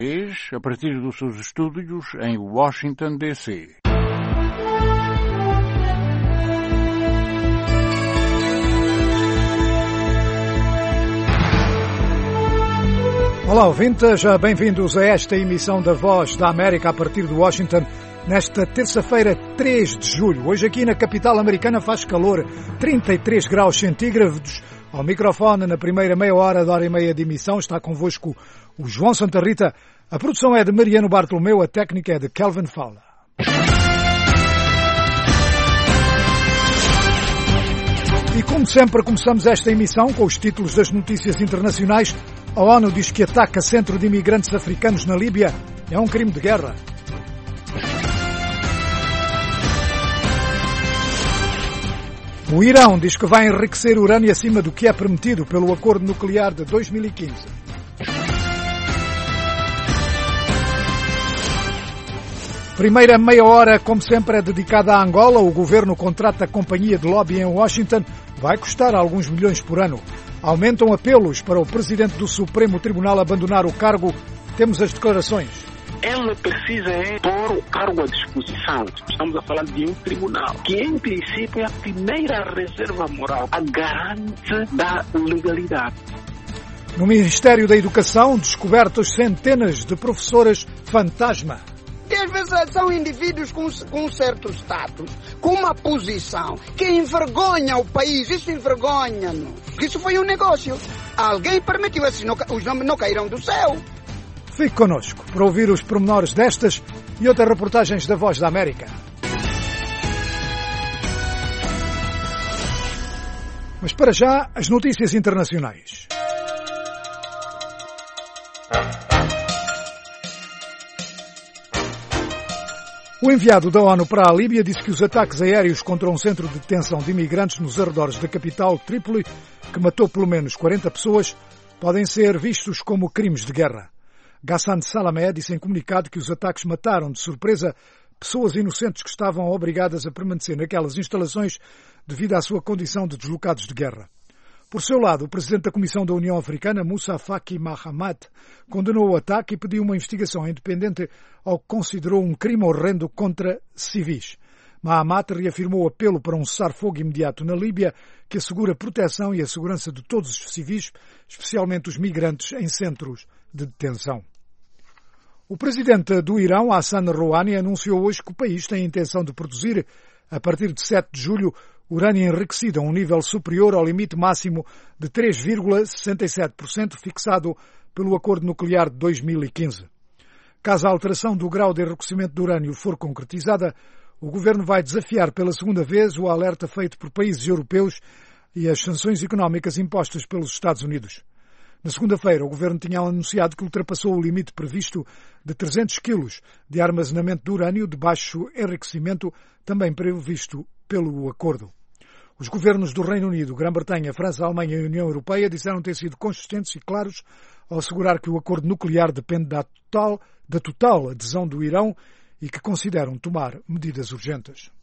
A partir dos seus estúdios em Washington, D.C. Olá, ouvintes, bem-vindos a esta emissão da Voz da América a partir de Washington, nesta terça-feira, 3 de julho. Hoje aqui na capital americana faz calor, 33 graus centígrados. Ao microfone, na primeira meia hora e meia de emissão, está convosco o João Santa Rita. A produção é de Mariano Bartolomeu, a técnica é de Kelvin Fowler. E como sempre, começamos esta emissão com os títulos das notícias internacionais. A ONU diz que ataque a centro de imigrantes africanos na Líbia é um crime de guerra. O Irão diz que vai enriquecer urânio acima do que é permitido pelo acordo nuclear de 2015. Primeira meia hora, como sempre, é dedicada a Angola. O governo contrata a companhia de lobby em Washington. Vai custar alguns milhões por ano. Aumentam apelos para o presidente do Supremo Tribunal abandonar o cargo. Temos as declarações. Ela precisa pôr o cargo à disposição. Estamos a falar de um tribunal que, em princípio, é a primeira reserva moral, a garante da legalidade. No Ministério da Educação, descobertos centenas de professoras fantasma. Que às vezes são indivíduos com um certo status, com uma posição que envergonha o país. Isso envergonha-nos. Isso foi um negócio. Alguém permitiu, assim, os nomes não caíram do céu. Fique connosco para ouvir os pormenores destas e outras reportagens da Voz da América. Mas para já, as notícias internacionais. O enviado da ONU para a Líbia disse que os ataques aéreos contra um centro de detenção de imigrantes nos arredores da capital, Trípoli, que matou pelo menos 40 pessoas, podem ser vistos como crimes de guerra. Ghassan Salamé disse em comunicado que os ataques mataram de surpresa pessoas inocentes que estavam obrigadas a permanecer naquelas instalações devido à sua condição de deslocados de guerra. Por seu lado, o presidente da Comissão da União Africana, Moussa Faki Mahamat, condenou o ataque e pediu uma investigação independente ao que considerou um crime horrendo contra civis. Mahamat reafirmou o apelo para um cessar-fogo imediato na Líbia que assegura proteção e a segurança de todos os civis, especialmente os migrantes em centros de detenção. O presidente do Irão, Hassan Rouhani, anunciou hoje que o país tem a intenção de produzir, a partir de 7 de julho, urânio enriquecido a um nível superior ao limite máximo de 3,67% fixado pelo Acordo Nuclear de 2015. Caso a alteração do grau de enriquecimento de urânio for concretizada, o governo vai desafiar pela segunda vez o alerta feito por países europeus e as sanções económicas impostas pelos Estados Unidos. Na segunda-feira, o governo tinha anunciado que ultrapassou o limite previsto de 300 quilos de armazenamento de urânio de baixo enriquecimento, também previsto pelo acordo. Os governos do Reino Unido, Grã-Bretanha, França, Alemanha e União Europeia disseram ter sido consistentes e claros ao assegurar que o acordo nuclear depende da total adesão do Irão e que consideram tomar medidas urgentes.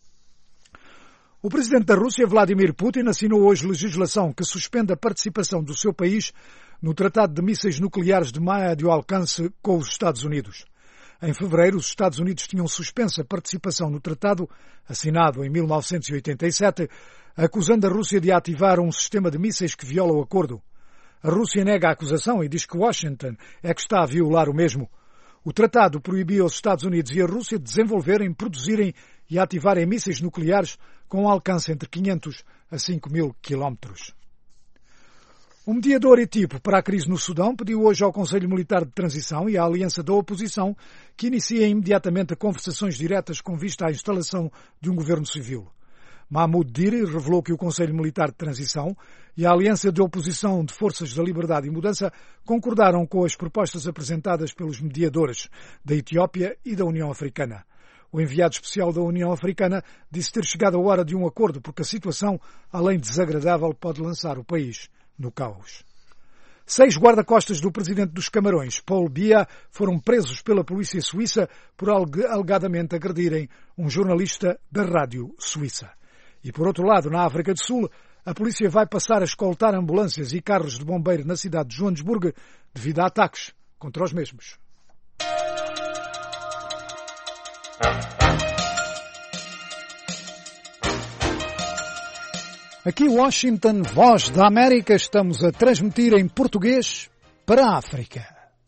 O presidente da Rússia, Vladimir Putin, assinou hoje legislação que suspende a participação do seu país no Tratado de Mísseis Nucleares de Médio Alcance com os Estados Unidos. Em fevereiro, os Estados Unidos tinham suspenso a participação no tratado, assinado em 1987, acusando a Rússia de ativar um sistema de mísseis que viola o acordo. A Rússia nega a acusação e diz que Washington é que está a violar o mesmo. O tratado proibia os Estados Unidos e a Rússia de desenvolverem, produzirem e ativarem mísseis nucleares com um alcance entre 500 a 5.000 quilómetros. O mediador etíope para a crise no Sudão pediu hoje ao Conselho Militar de Transição e à Aliança da Oposição que iniciem imediatamente conversações diretas com vista à instalação de um governo civil. Mahmoud Diri revelou que o Conselho Militar de Transição e a Aliança de Oposição de Forças da Liberdade e Mudança concordaram com as propostas apresentadas pelos mediadores da Etiópia e da União Africana. O enviado especial da União Africana disse ter chegado a hora de um acordo porque a situação, além de desagradável, pode lançar o país no caos. 6 guarda-costas do presidente dos Camarões, Paul Biya, foram presos pela polícia suíça por alegadamente agredirem um jornalista da rádio suíça. E por outro lado, na África do Sul, a polícia vai passar a escoltar ambulâncias e carros de bombeiro na cidade de Joanesburgo devido a ataques contra os mesmos. Aqui Washington, Voz da América, estamos a transmitir em português para a África.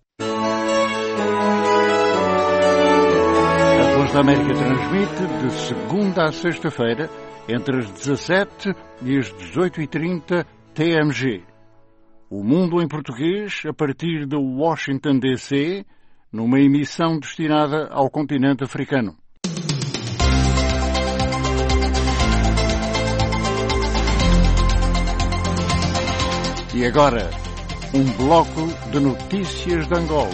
A Voz da América transmite de segunda a sexta-feira, entre as 17 e as 18h30 TMG. O Mundo em Português, a partir de Washington, D.C., numa emissão destinada ao continente africano. E agora, um bloco de notícias de Angola.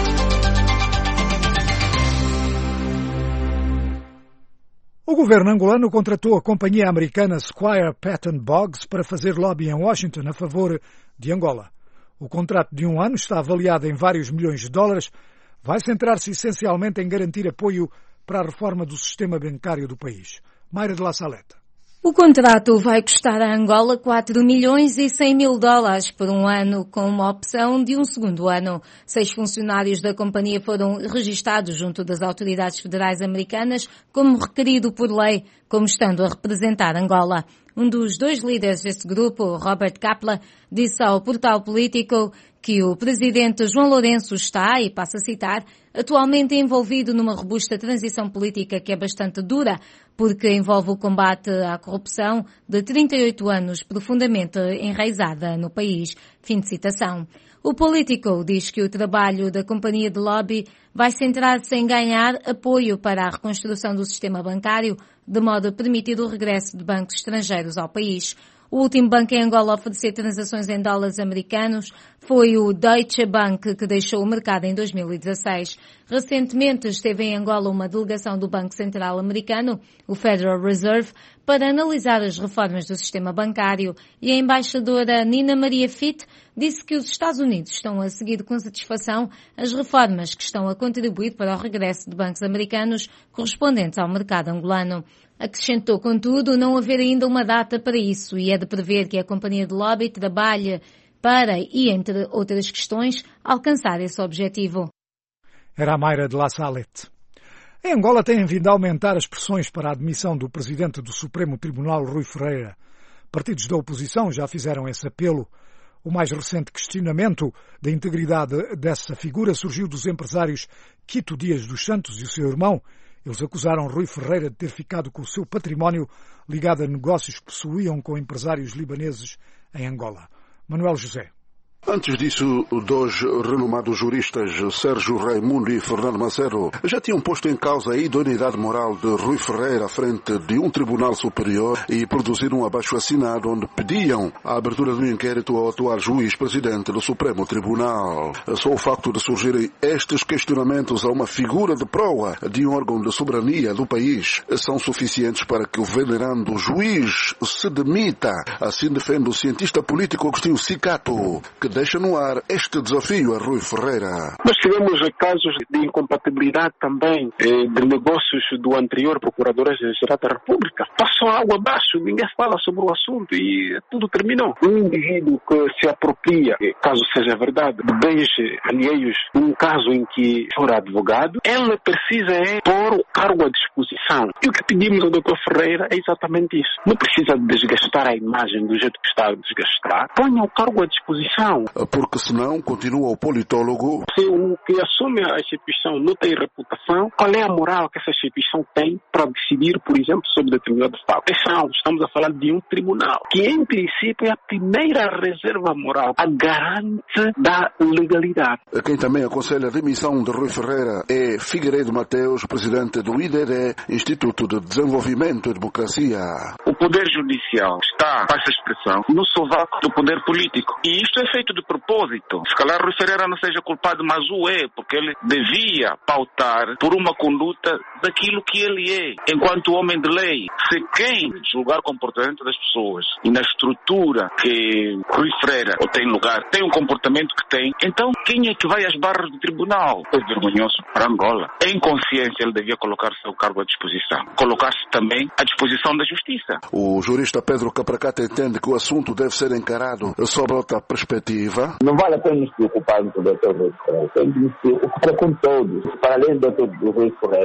O governo angolano contratou a companhia americana Squire Patton Boggs para fazer lobby em Washington a favor de Angola. O contrato de 1 ano está avaliado em vários milhões de dólares. Vai centrar-se essencialmente em garantir apoio para a reforma do sistema bancário do país. Mayra de La Saleta. O contrato vai custar a Angola 4 milhões e 100 mil dólares por 1 ano, com uma opção de um segundo ano. 6 funcionários da companhia foram registados junto das autoridades federais americanas como requerido por lei, como estando a representar Angola. Um dos 2 líderes deste grupo, Robert Kaplan, disse ao portal político que o presidente João Lourenço está, e passo a citar, atualmente envolvido numa robusta transição política que é bastante dura, porque envolve o combate à corrupção de 38 anos profundamente enraizada no país. Fim de citação. O Politico diz que o trabalho da companhia de lobby vai centrar-se em ganhar apoio para a reconstrução do sistema bancário, de modo a permitir o regresso de bancos estrangeiros ao país. O último banco em Angola a oferecer transações em dólares americanos foi o Deutsche Bank, que deixou o mercado em 2016. Recentemente esteve em Angola uma delegação do Banco Central Americano, o Federal Reserve, para analisar as reformas do sistema bancário, e a embaixadora Nina Maria Fitt disse que os Estados Unidos estão a seguir com satisfação as reformas que estão a contribuir para o regresso de bancos americanos correspondentes ao mercado angolano. Acrescentou, contudo, não haver ainda uma data para isso e é de prever que a companhia de lobby trabalhe para, e entre outras questões, alcançar esse objetivo. Era a Mayra de La Salete. Em Angola têm vindo a aumentar as pressões para a admissão do presidente do Supremo Tribunal, Rui Ferreira. Partidos da oposição já fizeram esse apelo. O mais recente questionamento da integridade dessa figura surgiu dos empresários Quito Dias dos Santos e o seu irmão. Eles acusaram Rui Ferreira de ter ficado com o seu património ligado a negócios que possuíam com empresários libaneses em Angola. Manuel José. Antes disso, 2 renomados juristas, Sérgio Raimundo e Fernando Macedo, já tinham posto em causa a idoneidade moral de Rui Ferreira à frente de um tribunal superior e produziram um abaixo-assinado onde pediam a abertura do inquérito ao atual juiz-presidente do Supremo Tribunal. Só o facto de surgirem estes questionamentos a uma figura de proa de um órgão de soberania do país são suficientes para que o venerando juiz se demita. Assim defende o cientista político Agostinho Sicato, que deixa no ar este desafio a Rui Ferreira. Nós tivemos casos de incompatibilidade também de negócios do anterior Procurador-Geral da República. Passou água abaixo, ninguém fala sobre o assunto e tudo terminou. Um indivíduo que se apropria, caso seja verdade, de bens alheios, num caso em que for advogado, ele precisa pôr o cargo à disposição. E o que pedimos ao Dr. Ferreira é exatamente isso. Não precisa desgastar a imagem do jeito que está a desgastar. Ponha o cargo à disposição. Porque senão, continua o politólogo, se o que assume a instituição não tem reputação, qual é a moral que essa instituição tem para decidir, por exemplo, sobre determinado fato? Estamos a falar de um tribunal, que em princípio é a primeira reserva moral, a garante da legalidade. Quem também aconselha a demissão de Rui Ferreira é Figueiredo Mateus, presidente do IDD, Instituto de Desenvolvimento e Democracia. O Poder Judicial está, passa a expressão, no sovaco do poder político. E isto é feito de propósito. Se calhar Rui Ferreira não seja culpado, mas o é, porque ele devia pautar por uma conduta daquilo que ele é, enquanto homem de lei. Se quem julgar o comportamento das pessoas e na estrutura que Rui Ferreira tem lugar, tem um comportamento que tem, então quem é que vai às barras do tribunal? É vergonhoso para Angola. Em consciência ele devia colocar seu cargo à disposição. Colocar-se também à disposição da justiça. O jurista Pedro Capracata entende que o assunto deve ser encarado sob outra perspectiva. Não vale a pena nos preocuparmos com o Dr. Rui Ferreira. Temos de nos preocupar com todos. Para além do Dr. Rui Ferreira, estava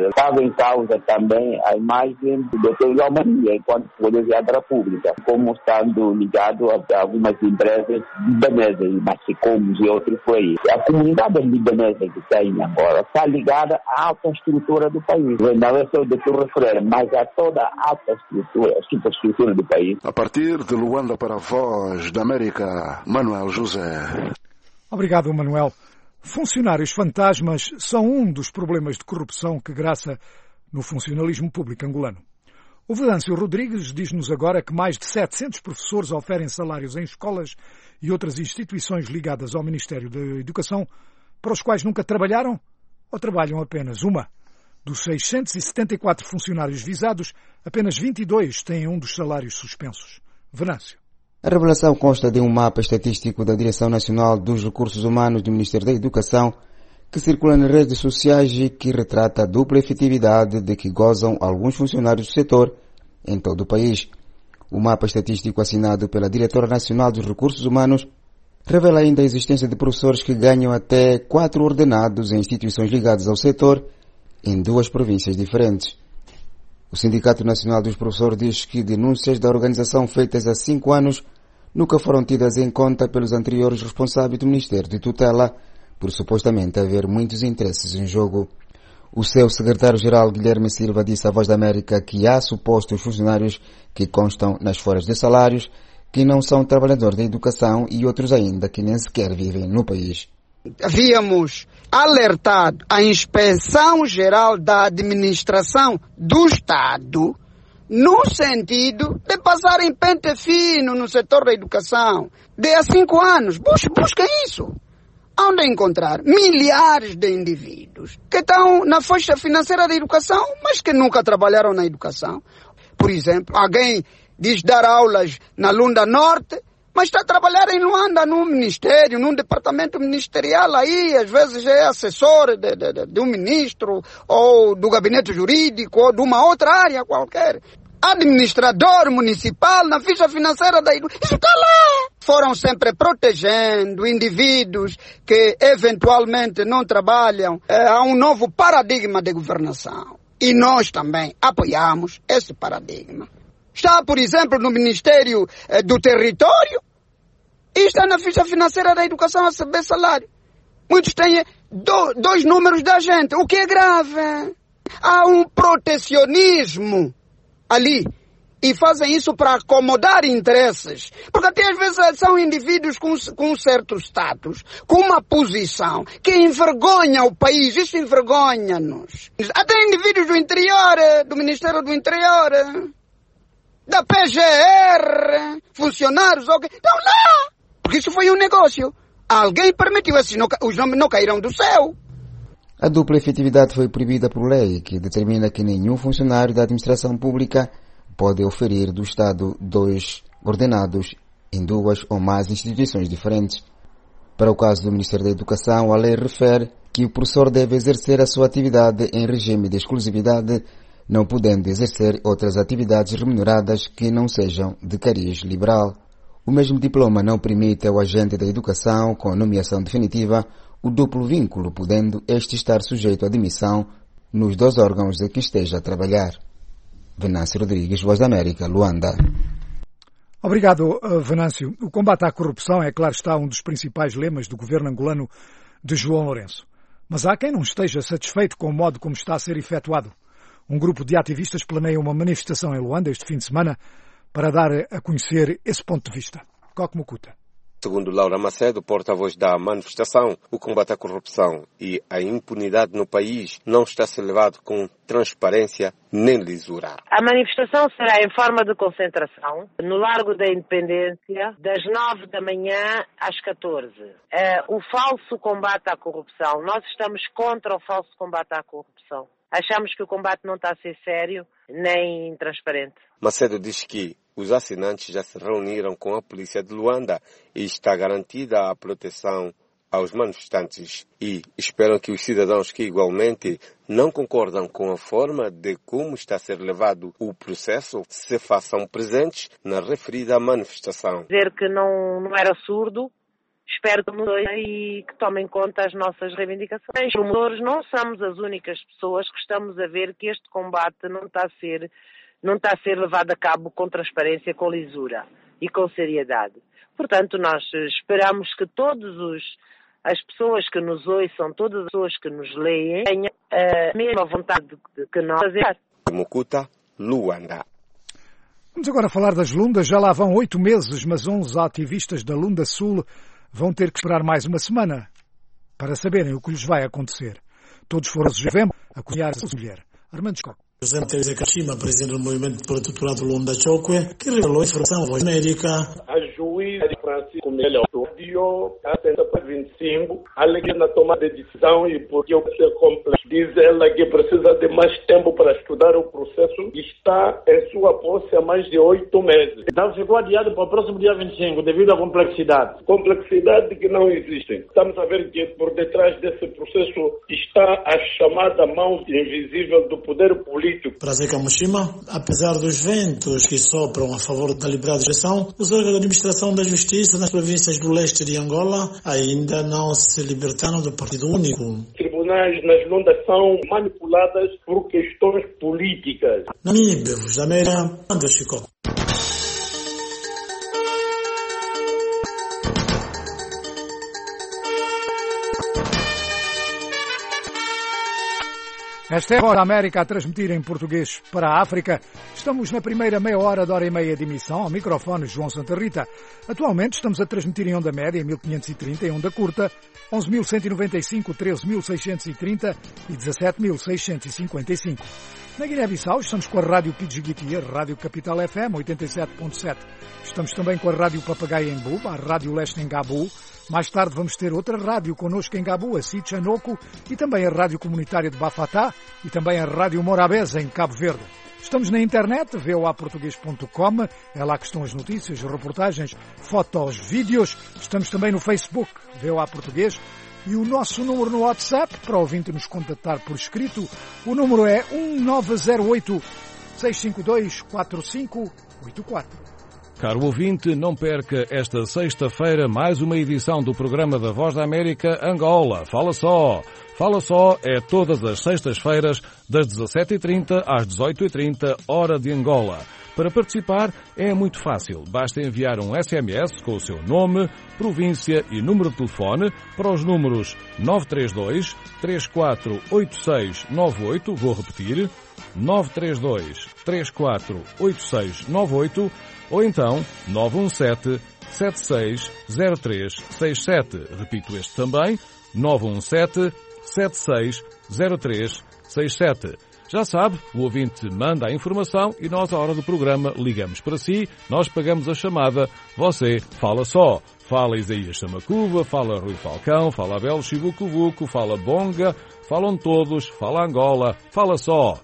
em causa também a imagem do Dr. João Maria enquanto Poder da República, como estando ligado a algumas empresas libanesas, Massicomos e outros por aí. A comunidade libanesa que está em Angola está ligada à alta estrutura do país. Não é só o Dr. Rui Freire, mas a toda a alta estrutura, a superestrutura do país. A partir de Luanda para a Voz da América, Manuel José. Obrigado, Manuel. Funcionários fantasmas são um dos problemas de corrupção que graça no funcionalismo público angolano. O Venâncio Rodrigues diz-nos agora que mais de 700 professores oferem salários em escolas e outras instituições ligadas ao Ministério da Educação para os quais nunca trabalharam ou trabalham apenas uma. Dos 674 funcionários visados, apenas 22 têm um dos salários suspensos. Venâncio. A revelação consta de um mapa estatístico da Direção Nacional dos Recursos Humanos do Ministério da Educação que circula nas redes sociais e que retrata a dupla efetividade de que gozam alguns funcionários do setor em todo o país. O mapa estatístico assinado pela Diretora Nacional dos Recursos Humanos revela ainda a existência de professores que ganham até 4 ordenados em instituições ligadas ao setor em 2 províncias diferentes. O Sindicato Nacional dos Professores diz que denúncias da organização feitas há 5 anos nunca foram tidas em conta pelos anteriores responsáveis do Ministério de Tutela, por supostamente haver muitos interesses em jogo. O seu secretário-geral Guilherme Silva disse à Voz da América que há supostos funcionários que constam nas folhas de salários que não são trabalhadores da educação e outros ainda que nem sequer vivem no país. Havíamos alertado a Inspeção Geral da Administração do Estado no sentido de passar em pente fino no setor da educação. De há 5 anos, busca isso. Onde encontrar milhares de indivíduos que estão na faixa financeira da educação, mas que nunca trabalharam na educação. Por exemplo, alguém diz dar aulas na Lunda Norte, mas está a trabalhar em Luanda, num ministério, num departamento ministerial aí, às vezes é assessor de um ministro, ou do gabinete jurídico, ou de uma outra área qualquer. Administrador municipal na ficha financeira da educação. Isso está lá! Foram sempre protegendo indivíduos que eventualmente não trabalham. Há um novo paradigma de governação. E nós também apoiamos esse paradigma. Está, por exemplo, no Ministério do Território e está na ficha financeira da educação a receber salário. Muitos têm 2 números da gente, o que é grave. Há um protecionismo ali. E fazem isso para acomodar interesses. Porque até às vezes são indivíduos com um certo status, com uma posição que envergonha o país. Isso envergonha-nos. Até indivíduos do interior, do Ministério do Interior, da PGR, funcionários, estão lá. Porque isso foi um negócio. Alguém permitiu, os nomes não caíram do céu. A dupla efetividade foi proibida por lei, que determina que nenhum funcionário da administração pública pode oferir do Estado 2 ordenados em 2 ou mais instituições diferentes. Para o caso do Ministério da Educação, a lei refere que o professor deve exercer a sua atividade em regime de exclusividade, não podendo exercer outras atividades remuneradas que não sejam de cariz liberal. O mesmo diploma não permite ao agente da educação, com nomeação definitiva, o duplo vínculo, podendo este estar sujeito à demissão nos 2 órgãos de que esteja a trabalhar. Venâncio Rodrigues, Voz da América, Luanda. Obrigado, Venâncio. O combate à corrupção é, claro está, um dos principais lemas do governo angolano de João Lourenço. Mas há quem não esteja satisfeito com o modo como está a ser efetuado. Um grupo de ativistas planeia uma manifestação em Luanda este fim de semana para dar a conhecer esse ponto de vista. Coque Mucuta. Segundo Laura Macedo, porta-voz da manifestação, o combate à corrupção e a impunidade no país não está a ser levado com transparência nem lisura. A manifestação será em forma de concentração no Largo da Independência, das 9 da manhã às 14. O falso combate à corrupção. Nós estamos contra o falso combate à corrupção. Achamos que o combate não está a ser sério nem transparente. Macedo diz que os assinantes já se reuniram com a polícia de Luanda e está garantida a proteção aos manifestantes e esperam que os cidadãos que igualmente não concordam com a forma de como está a ser levado o processo se façam presentes na referida manifestação. Dizer que não era surdo espero que nos ouçam e que tomem conta as nossas reivindicações. Os promotores não somos as únicas pessoas que estamos a ver que este combate não está a ser levado a cabo com transparência, com lisura e com seriedade. Portanto, nós esperamos que as pessoas que nos ouçam, todas as pessoas que nos leem, tenham a mesma vontade que nós. Mucuta, Luanda. Vamos agora falar das Lundas. Já lá vão 8 meses, mas 11 ativistas da Lunda Sul vão ter que esperar mais uma semana para saberem o que lhes vai acontecer. Todos foram a cozinhar a mulher. Armando Scott. Presidente Teresa Kashima, presidente do movimento protetorado Lunda Chokwe, que revelou a informação à Voz América. A juíza Francisco Melhor adiou a sentença para 25, alegando a tomada de decisão e porque o processo é complexo. Diz ela que precisa de mais tempo para estudar o processo e está em sua posse há mais de 8 meses. Então ficou adiado para o próximo dia 25, devido à complexidade. Complexidade que não existe. Estamos a ver que por detrás desse processo está a chamada mão invisível do poder político. Para Zeca Mushima, apesar dos ventos que sopram a favor da liberdade de expressão, os órgãos de administração da justiça nas províncias do leste de Angola ainda não se libertaram do partido único. Tribunais nas Lundas são manipuladas por questões políticas. Namíbia, Voz da América, André Chico. Esta é a Voz da América a transmitir em português para a África. Estamos na primeira meia hora de hora e meia de emissão. Ao microfone, João Santa Rita. Atualmente estamos a transmitir em onda média, em 1530, em onda curta, 11.195, 13.630 e 17.655. Na Guiné-Bissau estamos com a Rádio Pidgiguiti, a Rádio Capital FM 87.7. Estamos também com a Rádio Papagaio em Buba, a Rádio Leste em Gabu. Mais tarde vamos ter outra rádio connosco em Gabu, a Sichanoko, e também a Rádio Comunitária de Bafatá e também a Rádio Morabeza em Cabo Verde. Estamos na internet, voaportugues.com, é lá que estão as notícias, reportagens, fotos, vídeos. Estamos também no Facebook, VOA Português. E o nosso número no WhatsApp, para o ouvinte nos contatar por escrito, o número é 1908-652-4584. Caro ouvinte, não perca esta sexta-feira mais uma edição do programa da Voz da América Angola. Fala só! Fala só é todas as sextas-feiras, das 17h30 às 18h30, hora de Angola. Para participar é muito fácil. Basta enviar um SMS com o seu nome, província e número de telefone para os números 932 348698, vou repetir, 932 348698, ou então 917 760367. Repito este também, 917 760367. Já sabe, o ouvinte manda a informação e nós, à hora do programa, ligamos para si, nós pagamos a chamada, você fala só. Fala Isaías Samacuva, fala Rui Falcão, fala Abel Chivucuvuco, fala Bonga, falam todos, fala Angola, fala só.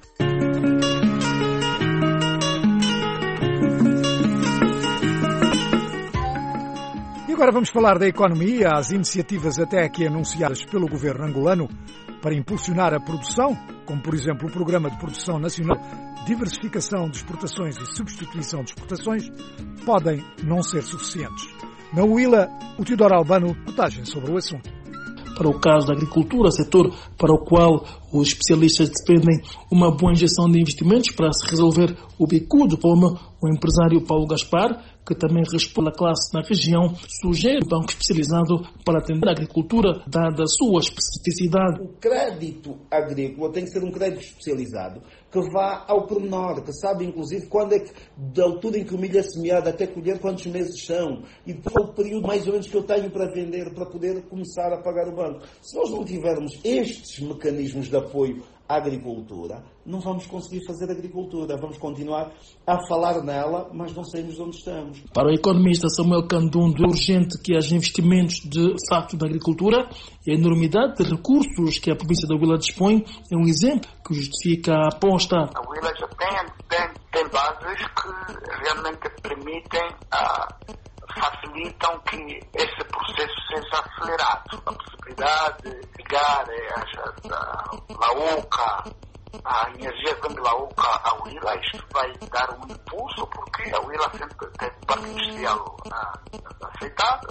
E agora vamos falar da economia, as iniciativas até aqui anunciadas pelo governo angolano para impulsionar a produção, como por exemplo o Programa de Produção Nacional, Diversificação de Exportações e Substituição de Exportações, podem não ser suficientes. Na UILA, o Teodoro Albano, reportagem sobre o assunto. Para o caso da agricultura, setor para o qual os especialistas dependem uma boa injeção de investimentos para se resolver o bicudo, como o empresário Paulo Gaspar, que também responde à classe na região, sugere um banco especializado para atender a agricultura, dada a sua especificidade. O crédito agrícola tem que ser um crédito especializado, que vá ao pormenor, que sabe inclusive quando é que, da altura em que o milho é semeado até colher, quantos meses são, e depois o período mais ou menos que eu tenho para vender, para poder começar a pagar o banco. Se nós não tivermos estes mecanismos de apoio à agricultura, não vamos conseguir fazer agricultura. Vamos continuar a falar nela, mas não sabemos de onde estamos. Para o economista Samuel Candundo, é urgente que haja investimentos de facto na agricultura e a enormidade de recursos que a província da Huila dispõe é um exemplo que justifica a aposta. A Huila já tem bases que realmente permitem, facilitam que esse processo seja acelerado. A possibilidade de ligar a Lauca, a energia de Lauca à Huila, isto vai dar um impulso, porque a Huila sempre teve parte industrial aceitável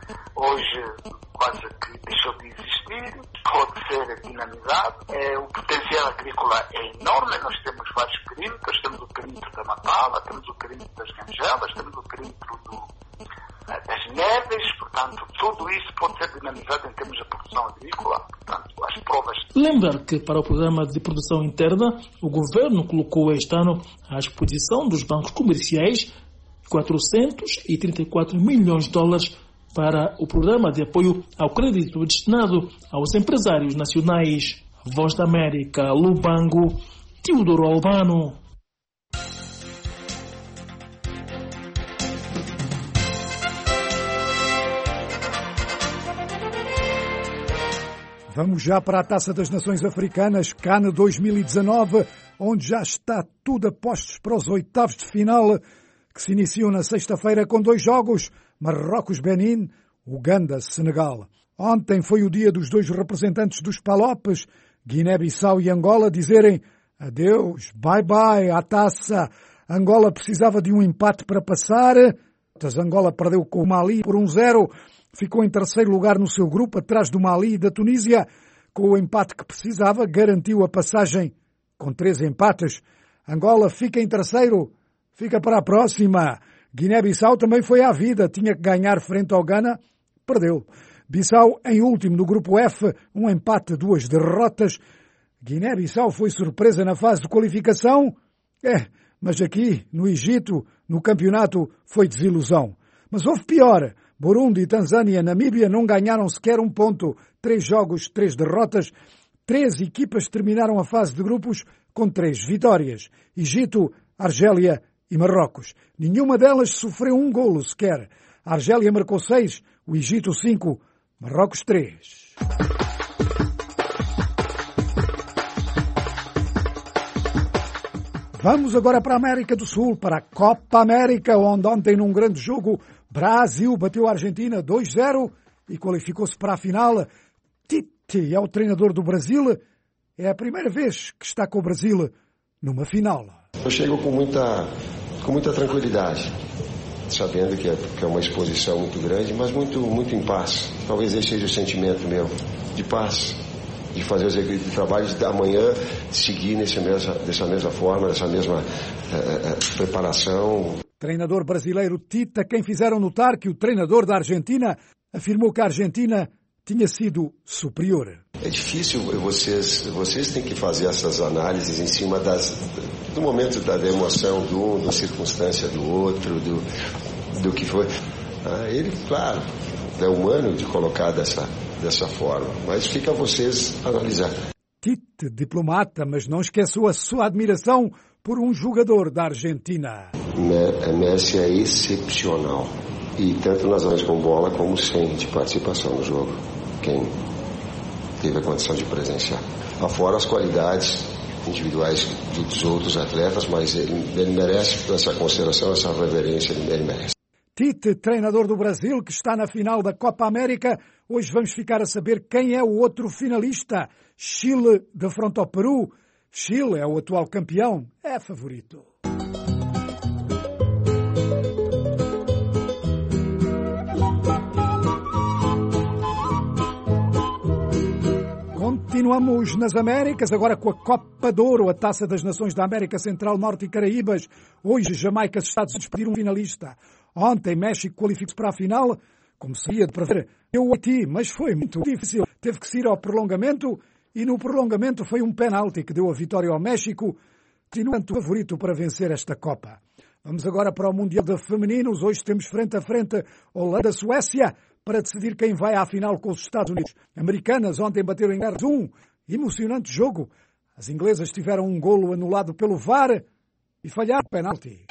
hoje quase que deixou de existir, pode ser dinamizado. O potencial agrícola é enorme, nós temos vários perímetros, temos o perímetro da Mapala, temos o perímetro das Gangelas, temos o perímetro das Neves, portanto, tudo isso pode ser dinamizado em termos de produção agrícola, portanto, as provas... Lembrar que para o programa de produção interna, o governo colocou este ano à exposição dos bancos comerciais $434 milhões para o programa de apoio ao crédito destinado aos empresários nacionais. Voz da América, Lubango, Teodoro Albano. Vamos já para a Taça das Nações Africanas, CAN 2019, onde já está tudo a postos para os oitavos de final, que se iniciam na sexta-feira com 2 jogos, Marrocos-Benin, Uganda-Senegal. Ontem foi o dia dos 2 representantes dos Palopes, Guiné-Bissau e Angola, dizerem adeus, bye-bye à taça. Angola precisava de um empate para passar. Angola perdeu com o Mali por 1-0. Ficou em terceiro lugar no seu grupo, atrás do Mali e da Tunísia. Com o empate que precisava, garantiu a passagem com 3 empates. Angola fica em terceiro, fica para a próxima. Guiné-Bissau também foi à vida, tinha que ganhar frente ao Ghana, perdeu. Bissau em último no grupo F, um empate, 2 derrotas. Guiné-Bissau foi surpresa na fase de qualificação, mas aqui, no Egito, no campeonato, foi desilusão. Mas houve pior. Burundi, Tanzânia e Namíbia não ganharam sequer um ponto. 3 jogos, 3 derrotas. 3 equipas terminaram a fase de grupos com 3 vitórias. Egito, Argélia e Marrocos. Nenhuma delas sofreu um golo sequer. A Argélia marcou 6, o Egito 5, Marrocos 3. Vamos agora para a América do Sul, para a Copa América, onde ontem num grande jogo Brasil bateu a Argentina 2-0 e qualificou-se para a final. Tite é o treinador do Brasil. É a primeira vez que está com o Brasil numa final. Eu chego com muita tranquilidade, sabendo que é uma exposição muito grande, mas muito em paz. Talvez esse seja o sentimento meu, de paz, de fazer os trabalhos da manhã, seguir dessa mesma forma, dessa mesma preparação. Treinador brasileiro Tite, quem fizeram notar que o treinador da Argentina afirmou que a Argentina tinha sido superior. É difícil, vocês têm que fazer essas análises em cima do momento da emoção de um, da circunstância do outro, do que foi. Ele, claro, é humano de colocar dessa forma, mas fica a vocês analisar. Tite, diplomata, mas não esqueceu a sua admiração por um jogador da Argentina. Messi é excepcional, e tanto nas zonas com bola como sem de participação no jogo, quem teve a condição de presenciar. Afora as qualidades individuais dos outros atletas, mas ele merece essa consideração, essa reverência, ele merece. Tite, treinador do Brasil, que está na final da Copa América. Hoje vamos ficar a saber quem é o outro finalista. Chile, de frente ao Peru. Chile é o atual campeão, é favorito. Continuamos nas Américas, agora com a Copa de Ouro, a Taça das Nações da América Central, Norte e Caraíbas. Hoje, Jamaica e Estados Unidos pediram um finalista. Ontem, México qualificou-se para a final, como seria de prever. O Haiti, mas foi muito difícil. Teve que se ir ao prolongamento e no prolongamento foi um penalti que deu a vitória ao México, continuando favorito para vencer esta Copa. Vamos agora para o Mundial de Femininos. Hoje temos frente a frente Holanda-Suécia para decidir quem vai à final com os Estados Unidos. Americanas ontem bateram em 1. Emocionante jogo. As inglesas tiveram um golo anulado pelo VAR e falharam o penalti.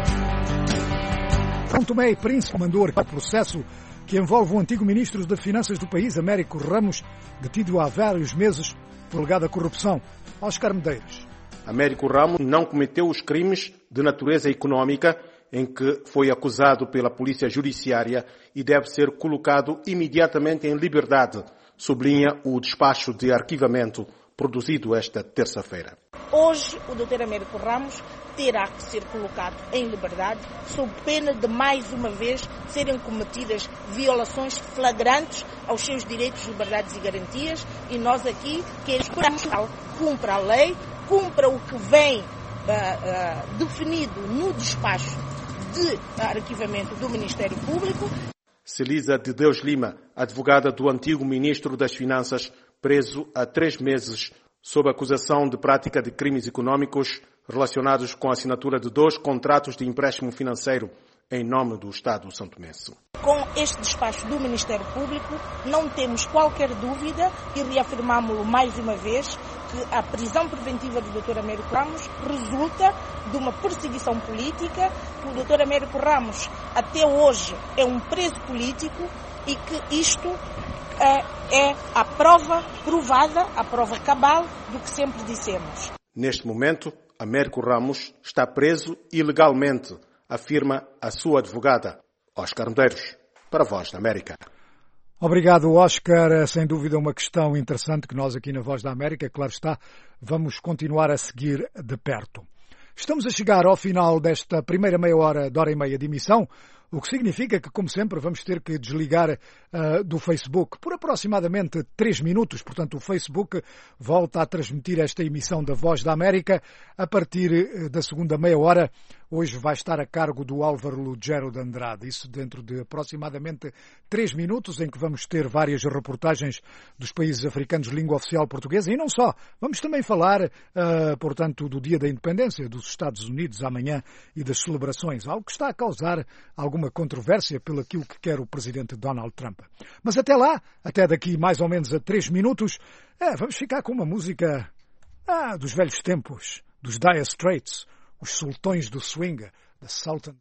São Tomé e Príncipe mandou arquivar o processo que envolve o antigo ministro das Finanças do país, Américo Ramos, detido há vários meses por alegada corrupção. Oscar Medeiros. Américo Ramos não cometeu os crimes de natureza econômica em que foi acusado pela polícia judiciária e deve ser colocado imediatamente em liberdade, sublinha o despacho de arquivamento produzido esta terça-feira. Hoje, o Dr. Américo Ramos terá que ser colocado em liberdade, sob pena de, mais uma vez, serem cometidas violações flagrantes aos seus direitos, liberdades e garantias, e nós aqui queremos que cumpra a lei, cumpra o que vem definido no despacho de arquivamento do Ministério Público. Celisa de Deus Lima, advogada do antigo Ministro das Finanças, preso há 3 meses sob acusação de prática de crimes econômicos relacionados com a assinatura de 2 contratos de empréstimo financeiro em nome do Estado santomense. Com este despacho do Ministério Público, não temos qualquer dúvida e reafirmámo-lo mais uma vez que a prisão preventiva do Dr. Américo Ramos resulta de uma perseguição política, que o Dr. Américo Ramos até hoje é um preso político e que isto é a prova provada, a prova cabal do que sempre dissemos. Neste momento, Américo Ramos está preso ilegalmente, afirma a sua advogada, Oscar Medeiros, para a Voz da América. Obrigado, Oscar. Sem dúvida uma questão interessante que nós aqui na Voz da América, claro está, vamos continuar a seguir de perto. Estamos a chegar ao final desta primeira meia hora e meia de emissão, o que significa que, como sempre, vamos ter que desligar do Facebook por aproximadamente 3 minutos. Portanto, o Facebook volta a transmitir esta emissão da Voz da América a partir da segunda meia hora. Hoje vai estar a cargo do Álvaro Lugero de Andrade. Isso dentro de aproximadamente 3 minutos, em que vamos ter várias reportagens dos países africanos de língua oficial portuguesa. E não só. Vamos também falar, portanto, do Dia da Independência dos Estados Unidos amanhã e das celebrações. Algo que está a causar alguma controvérsia pelo aquilo que quer o presidente Donald Trump. Mas até lá, até daqui mais ou menos a 3 minutos, vamos ficar com uma música dos velhos tempos, dos Dire Straits, os sultões do swing, The Sultan.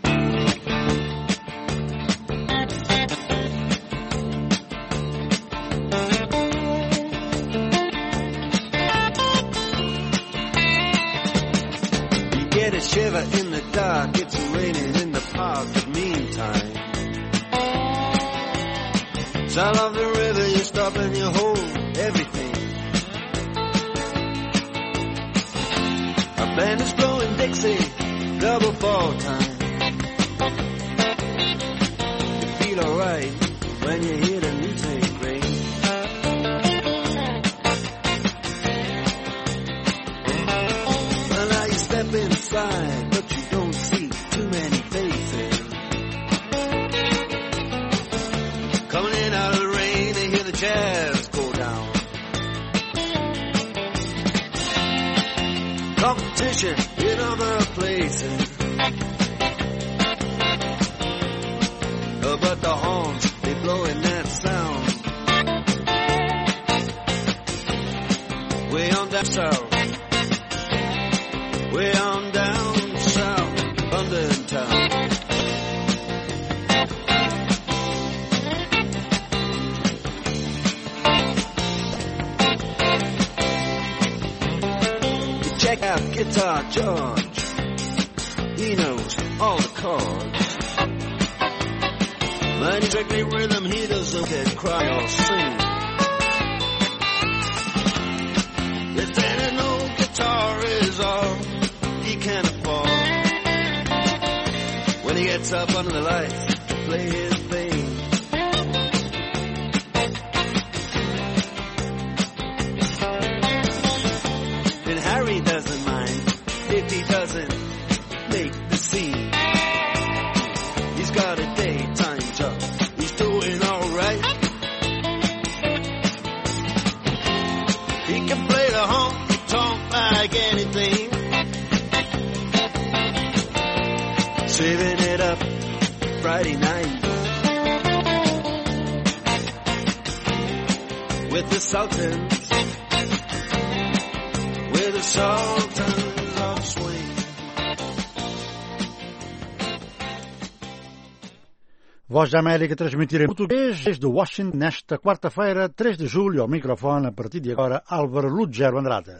You get a shiver in the dark, it's raining in the park, but meantime, sound of the river, you stop and you hold everything. A band is blowing Dixie, double fall time. You feel alright when you hear the music ring. Well, now you step inside, but you don't see too many faces. Coming in out of the rain, they hear the jazz go down. Competition in other places, but the horns, they blowing that sound. Way on down south, way on down south, London town. Check out Guitar George, he knows all the chords. When he's strictly rhythm, he doesn't get cry or sing. If any old guitar is all he can afford, when he gets up under the lights to play his thing. And Harry doesn't mind if he doesn't make the scene. He's got a daytime job, he's doing alright. He can play the honky-tonk like anything, saving it up Friday night with the Sultans, with the Sultans of Swing. Voz da América transmitir em português desde Washington nesta quarta-feira, 3 de julho, ao microfone, a partir de agora, Álvaro Lugero Andrade.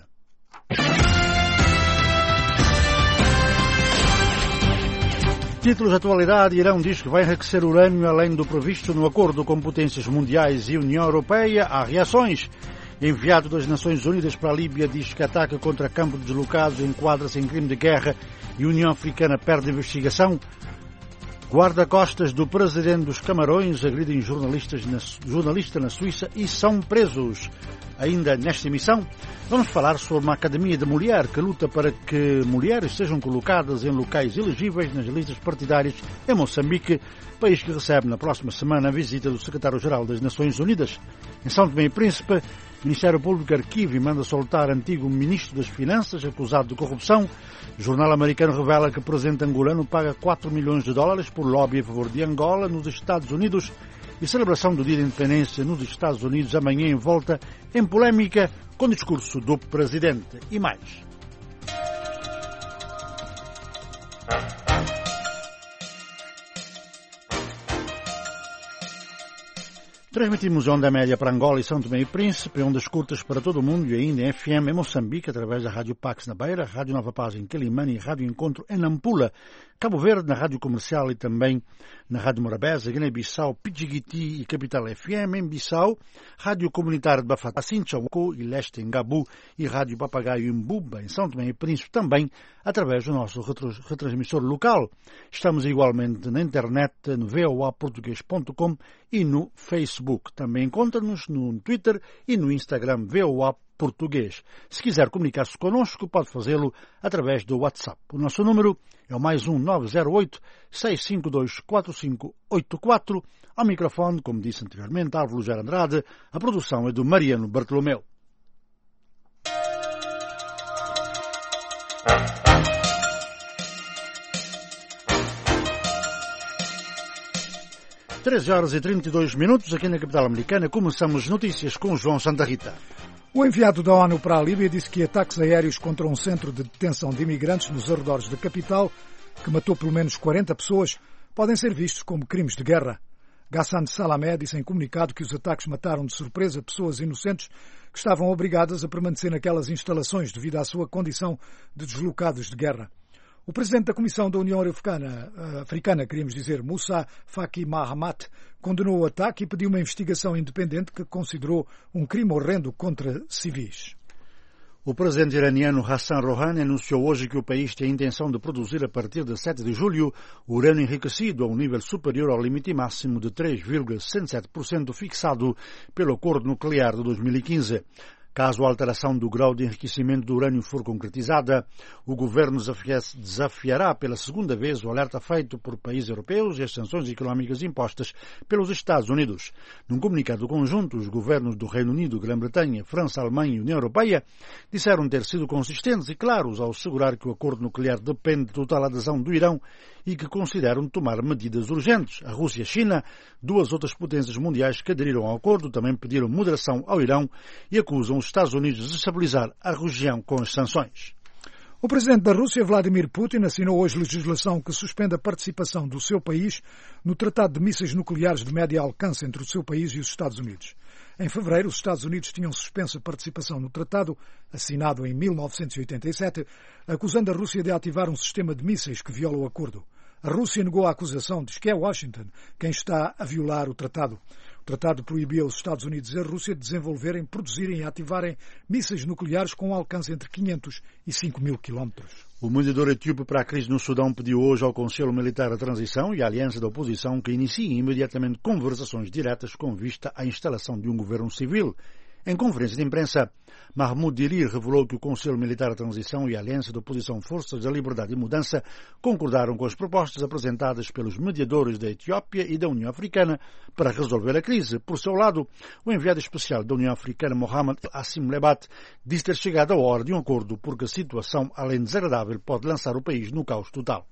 Títulos de atualidade: Irão diz que vai enriquecer urânio além do previsto no acordo com potências mundiais e União Europeia. Há reações. Enviado das Nações Unidas para a Líbia diz que ataque contra campo de deslocados enquadra-se em crime de guerra e União Africana perde investigação. Guarda-costas do presidente dos Camarões agridem jornalista na Suíça e são presos. Ainda nesta emissão, vamos falar sobre uma academia de mulher que luta para que mulheres sejam colocadas em locais elegíveis nas listas partidárias em Moçambique, país que recebe na próxima semana a visita do secretário-geral das Nações Unidas. Em São Tomé e Príncipe, o Ministério Público arquiva e manda soltar antigo ministro das Finanças acusado de corrupção. O jornal americano revela que o presidente angolano paga $4 milhões por lobby a favor de Angola nos Estados Unidos. E celebração do Dia da Independência nos Estados Unidos amanhã envolta em polémica com o discurso do presidente. E mais. Transmitimos Onda Média para Angola e São Tomé e Príncipe, ondas curtas para todo o mundo e ainda em FM em Moçambique, através da Rádio Pax na Beira, Rádio Nova Paz em Quelimane e Rádio Encontro em Nampula, Cabo Verde na Rádio Comercial e também na Rádio Morabeza, Guiné-Bissau, Pidjigiti e Capital FM em Bissau, Rádio Comunitária de Bafata, Sinchauco e Leste em Gabu e Rádio Papagaio em Buba, em São Tomé e Príncipe, também através do nosso retransmissor local. Estamos igualmente na internet, no voaportugues.com e no Facebook. Também encontra-nos no Twitter e no Instagram VOA Português. Se quiser comunicar-se connosco, pode fazê-lo através do WhatsApp. O nosso número é o +1 908 652 4584. Ao microfone, como disse anteriormente, Álvaro Lugero Andrade. A produção é do Mariano Bartolomeu. Treze horas e 32 minutos aqui na capital americana. Começamos notícias com João Santa Rita. O enviado da ONU para a Líbia disse que ataques aéreos contra um centro de detenção de imigrantes nos arredores da capital, que matou pelo menos 40 pessoas, podem ser vistos como crimes de guerra. Ghassan Salamé disse em comunicado que os ataques mataram de surpresa pessoas inocentes que estavam obrigadas a permanecer naquelas instalações devido à sua condição de deslocados de guerra. O presidente da Comissão da União Africana, queríamos dizer, Moussa Faki Mahamat, condenou o ataque e pediu uma investigação independente que considerou um crime horrendo contra civis. O presidente iraniano Hassan Rouhani anunciou hoje que o país tem a intenção de produzir a partir de 7 de julho urânio enriquecido a um nível superior ao limite máximo de 3,67% fixado pelo Acordo Nuclear de 2015. Caso a alteração do grau de enriquecimento do urânio for concretizada, o governo desafiará pela segunda vez o alerta feito por países europeus e as sanções económicas impostas pelos Estados Unidos. Num comunicado conjunto, os governos do Reino Unido, Grã-Bretanha, França, Alemanha e União Europeia disseram ter sido consistentes e claros ao assegurar que o acordo nuclear depende de total adesão do Irão e que consideram tomar medidas urgentes. A Rússia e a China, duas outras potências mundiais que aderiram ao acordo, também pediram moderação ao Irão e acusam os Estados Unidos de desestabilizar a região com as sanções. O presidente da Rússia, Vladimir Putin, assinou hoje legislação que suspende a participação do seu país no Tratado de Mísseis Nucleares de Médio Alcance entre o seu país e os Estados Unidos. Em fevereiro, os Estados Unidos tinham suspenso a participação no tratado, assinado em 1987, acusando a Rússia de ativar um sistema de mísseis que viola o acordo. A Rússia negou a acusação, diz que é Washington quem está a violar o tratado. O tratado proibia os Estados Unidos e a Rússia de desenvolverem, produzirem e ativarem mísseis nucleares com um alcance entre 500 e 5.000 quilómetros. O mediador etíope para a crise no Sudão pediu hoje ao Conselho Militar da Transição e à Aliança da Oposição que iniciem imediatamente conversações diretas com vista à instalação de um governo civil. Em conferência de imprensa, Mahmoud Dirir revelou que o Conselho Militar da Transição e a Aliança da Oposição Forças da Liberdade e Mudança concordaram com as propostas apresentadas pelos mediadores da Etiópia e da União Africana para resolver a crise. Por seu lado, o enviado especial da União Africana, Mohamed Assim Lebat, disse ter chegado a hora de um acordo porque a situação, além de desagradável, pode lançar o país no caos total.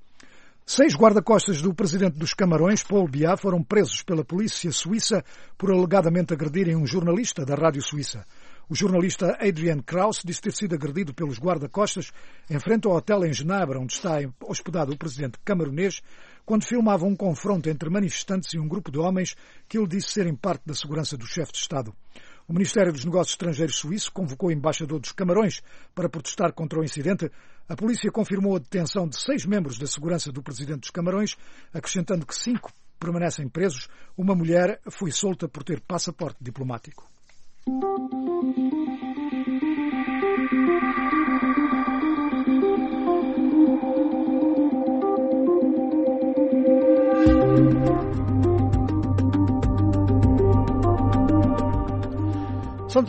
6 guarda-costas do presidente dos Camarões, Paul Biya, foram presos pela polícia suíça por alegadamente agredirem um jornalista da rádio suíça. O jornalista Adrian Kraus disse ter sido agredido pelos guarda-costas em frente ao hotel em Genebra, onde está hospedado o presidente camaronês, quando filmava um confronto entre manifestantes e um grupo de homens que ele disse serem parte da segurança do chefe de Estado. O Ministério dos Negócios Estrangeiros suíço convocou o embaixador dos Camarões para protestar contra o incidente. A polícia confirmou a detenção de 6 membros da segurança do presidente dos Camarões, acrescentando que 5 permanecem presos. Uma mulher foi solta por ter passaporte diplomático. São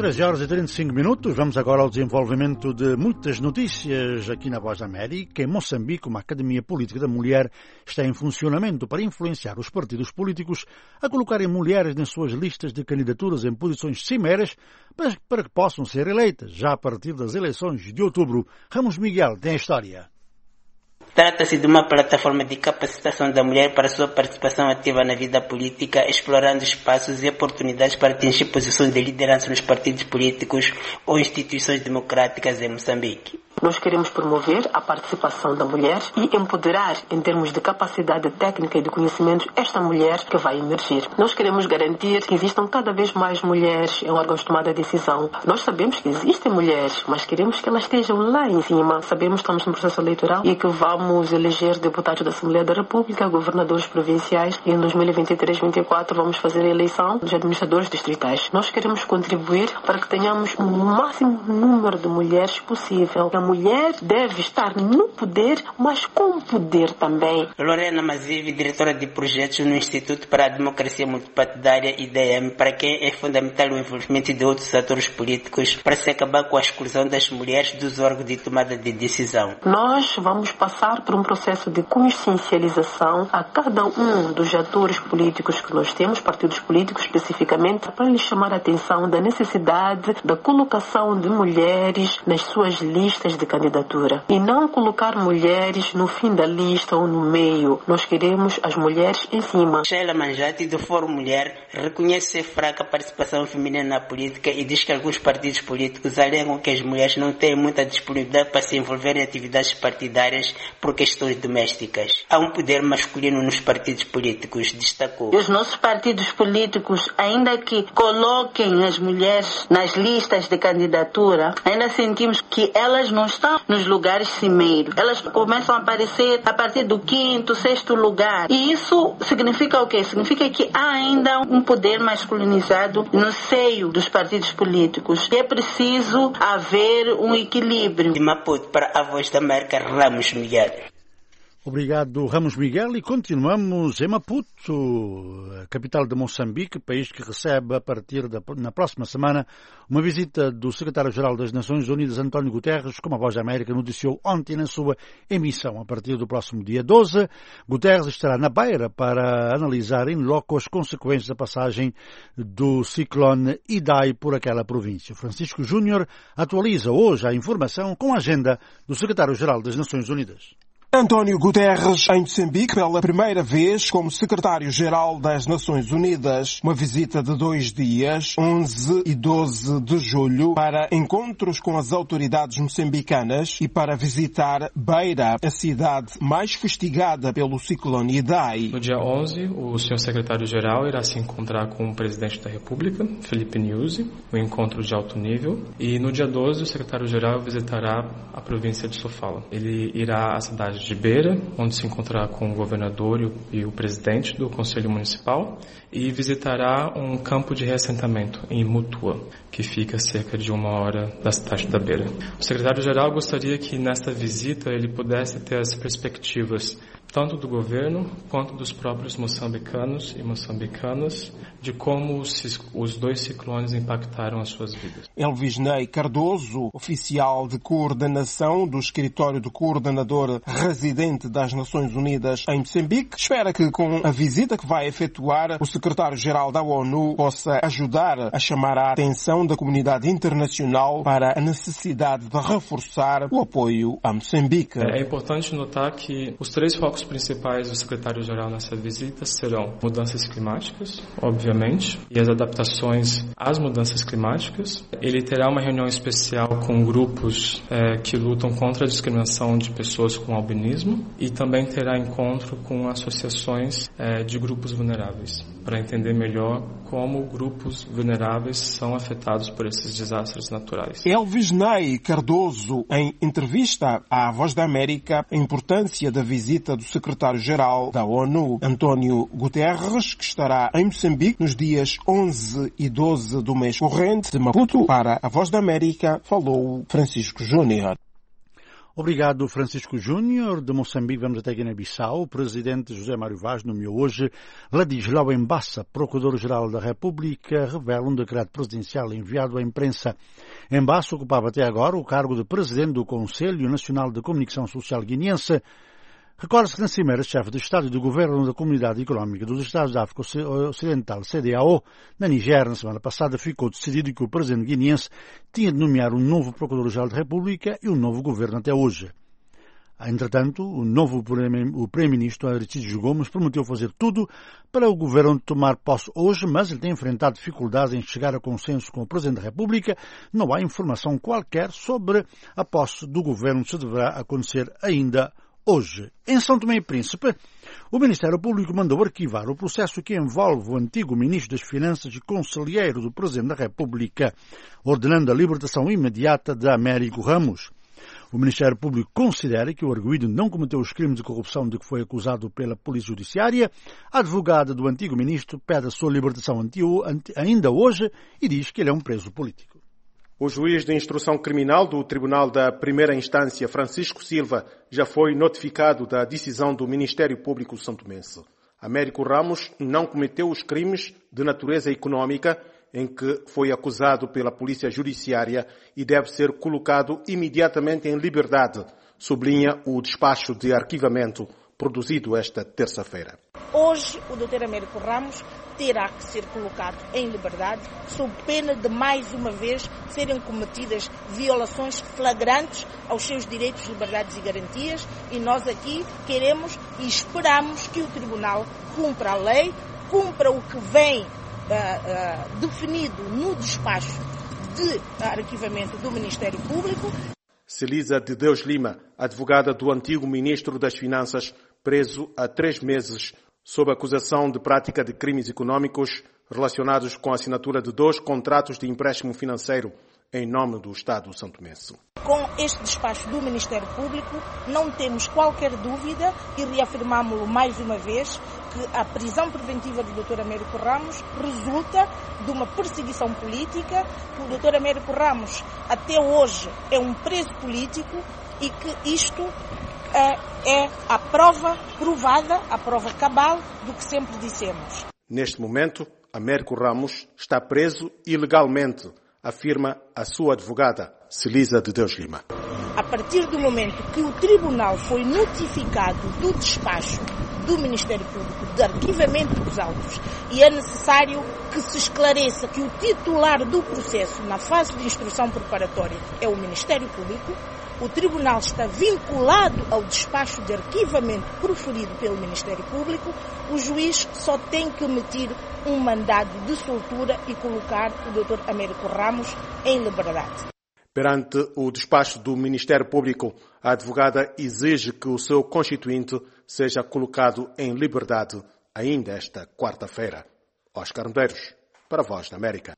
13h35. Vamos agora ao desenvolvimento de muitas notícias aqui na Voz da América. Em Moçambique, uma Academia Política da Mulher está em funcionamento para influenciar os partidos políticos a colocarem mulheres nas suas listas de candidaturas em posições cimeras para que possam ser eleitas já a partir das eleições de outubro. Ramos Miguel tem a história. Trata-se de uma plataforma de capacitação da mulher para sua participação ativa na vida política, explorando espaços e oportunidades para atingir posições de liderança nos partidos políticos ou instituições democráticas em Moçambique. Nós queremos promover a participação da mulher e empoderar, em termos de capacidade técnica e de conhecimentos, esta mulher que vai emergir. Nós queremos garantir que existam cada vez mais mulheres em órgãos de tomada de decisão. Nós sabemos que existem mulheres, mas queremos que elas estejam lá em cima. Sabemos que estamos no processo eleitoral e que vamos eleger deputados da Assembleia da República, governadores provinciais e em 2023-24 vamos fazer a eleição dos administradores distritais. Nós queremos contribuir para que tenhamos o máximo número de mulheres possível. A mulher deve estar no poder, mas com poder também. Lorena Mazivi, diretora de projetos no Instituto para a Democracia Multipartidária, IDM, para quem é fundamental o envolvimento de outros atores políticos para se acabar com a exclusão das mulheres dos órgãos de tomada de decisão. Nós vamos passar por um processo de consciencialização a cada um dos atores políticos que nós temos, partidos políticos especificamente, para lhes chamar a atenção da necessidade da colocação de mulheres nas suas listas de candidatura e não colocar mulheres no fim da lista ou no meio. Nós queremos as mulheres em cima. Sheila Manjati, do Fórum Mulher, reconhece ser fraca a participação feminina na política e diz que alguns partidos políticos alegam que as mulheres não têm muita disponibilidade para se envolver em atividades partidárias por questões domésticas. Há um poder masculino nos partidos políticos, destacou. Os nossos partidos políticos, ainda que coloquem as mulheres nas listas de candidatura, ainda sentimos que elas não estão nos lugares cimeiros. Elas começam a aparecer a partir do 5º, 6º lugar. E isso significa o quê? Significa que há ainda um poder masculinizado no seio dos partidos políticos. E é preciso haver um equilíbrio. De Maputo para a Voz da América, Ramos Miguel. Obrigado, Ramos Miguel, e continuamos em Maputo, a capital de Moçambique, país que recebe a partir na próxima semana uma visita do secretário-geral das Nações Unidas, António Guterres, como a Voz da América noticiou ontem na sua emissão. A partir do próximo dia 12, Guterres estará na Beira para analisar em loco as consequências da passagem do ciclone Idai por aquela província. Francisco Júnior atualiza hoje a informação com a agenda do secretário-geral das Nações Unidas. António Guterres em Moçambique pela primeira vez como secretário-geral das Nações Unidas. Uma visita de 2 dias, 11 e 12 de julho, para encontros com as autoridades moçambicanas e para visitar Beira, a cidade mais fustigada pelo ciclone Idai. No dia 11, o senhor secretário-geral irá se encontrar com o presidente da República, Filipe Nyusi, um encontro de alto nível. E no dia 12, o secretário-geral visitará a província de Sofala. Ele irá à cidade de Beira, onde se encontrará com o governador e o presidente do Conselho Municipal, e visitará um campo de reassentamento em Mutua, que fica a cerca de 1 hora da cidade da Beira. O secretário-geral gostaria que nesta visita ele pudesse ter as perspectivas tanto do governo quanto dos próprios moçambicanos e moçambicanas de como os 2 ciclones impactaram as suas vidas. Elvis Ney Cardoso, oficial de coordenação do Escritório do Coordenador Residente das Nações Unidas em Moçambique, espera que com a visita que vai efetuar o secretário-geral da ONU possa ajudar a chamar a atenção da comunidade internacional para a necessidade de reforçar o apoio a Moçambique. É importante notar que os 3 focos principais do secretário-geral nessa visita serão mudanças climáticas, obviamente, e as adaptações às mudanças climáticas. Ele terá uma reunião especial com grupos que lutam contra a discriminação de pessoas com albinismo e também terá encontro com associações de grupos vulneráveis. para entender melhor como grupos vulneráveis são afetados por esses desastres naturais. Elvis Ney Cardoso, em entrevista à Voz da América, a importância da visita do secretário-geral da ONU, António Guterres, que estará em Moçambique nos dias 11 e 12 do mês corrente. De Maputo, para a Voz da América, falou Francisco Júnior. Obrigado, Francisco Júnior. De Moçambique vamos até Guiné-Bissau. O presidente José Mário Vaz nomeou hoje Ladislau Embassa, procurador-geral da República, revela um decreto presidencial enviado à imprensa. Embassa ocupava até agora o cargo de presidente do Conselho Nacional de Comunicação Social guineense. Recorda-se que na cimeira chefe de Estado e do Governo da Comunidade Económica dos Estados da África Ocidental, CEDEAO, na Nigéria, na semana passada, ficou decidido que o presidente guineense tinha de nomear um novo Procurador-Geral da República e um novo governo até hoje. Entretanto, o Primeiro-Ministro Aristides Gomes prometeu fazer tudo para o governo tomar posse hoje, mas ele tem enfrentado dificuldades em chegar a consenso com o Presidente da República. Não há informação qualquer sobre a posse do governo, se deverá acontecer ainda hoje. Em São Tomé e Príncipe, o Ministério Público mandou arquivar o processo que envolve o antigo Ministro das Finanças e conselheiro do Presidente da República, ordenando a libertação imediata de Américo Ramos. O Ministério Público considera que o arguido não cometeu os crimes de corrupção de que foi acusado pela Polícia Judiciária. A advogada do antigo ministro pede a sua libertação ainda hoje e diz que ele é um preso político. O juiz de instrução criminal do Tribunal da Primeira Instância, Francisco Silva, já foi notificado da decisão do Ministério Público santomense. Américo Ramos não cometeu os crimes de natureza econômica em que foi acusado pela Polícia Judiciária e deve ser colocado imediatamente em liberdade, sublinha o despacho de arquivamento produzido esta terça-feira. Hoje, o Dr. Américo Ramos terá que ser colocado em liberdade, sob pena de, mais uma vez, serem cometidas violações flagrantes aos seus direitos, liberdades e garantias, e nós aqui queremos e esperamos que o Tribunal cumpra a lei, cumpra o que vem definido no despacho de arquivamento do Ministério Público. Celisa de Deus Lima, advogada do antigo Ministro das Finanças, preso há 3 meses sob acusação de prática de crimes econômicos relacionados com a assinatura de 2 contratos de empréstimo financeiro em nome do Estado santomense. Com este despacho do Ministério Público, não temos qualquer dúvida e reafirmámo-lo mais uma vez que a prisão preventiva do Dr. Américo Ramos resulta de uma perseguição política, que o Dr. Américo Ramos até hoje é um preso político e que isto é a prova provada, a prova cabal do que sempre dissemos. Neste momento, Américo Ramos está preso ilegalmente, afirma a sua advogada, Celisa de Deus Lima. A partir do momento que o Tribunal foi notificado do despacho do Ministério Público de arquivamento dos autos e é necessário que se esclareça que o titular do processo na fase de instrução preparatória é o Ministério Público, o Tribunal está vinculado ao despacho de arquivamento proferido pelo Ministério Público, o juiz só tem que emitir um mandado de soltura e colocar o Dr. Américo Ramos em liberdade. Perante o despacho do Ministério Público, a advogada exige que o seu constituinte seja colocado em liberdade ainda esta quarta-feira. Oscar Medeiros, para a Voz da América.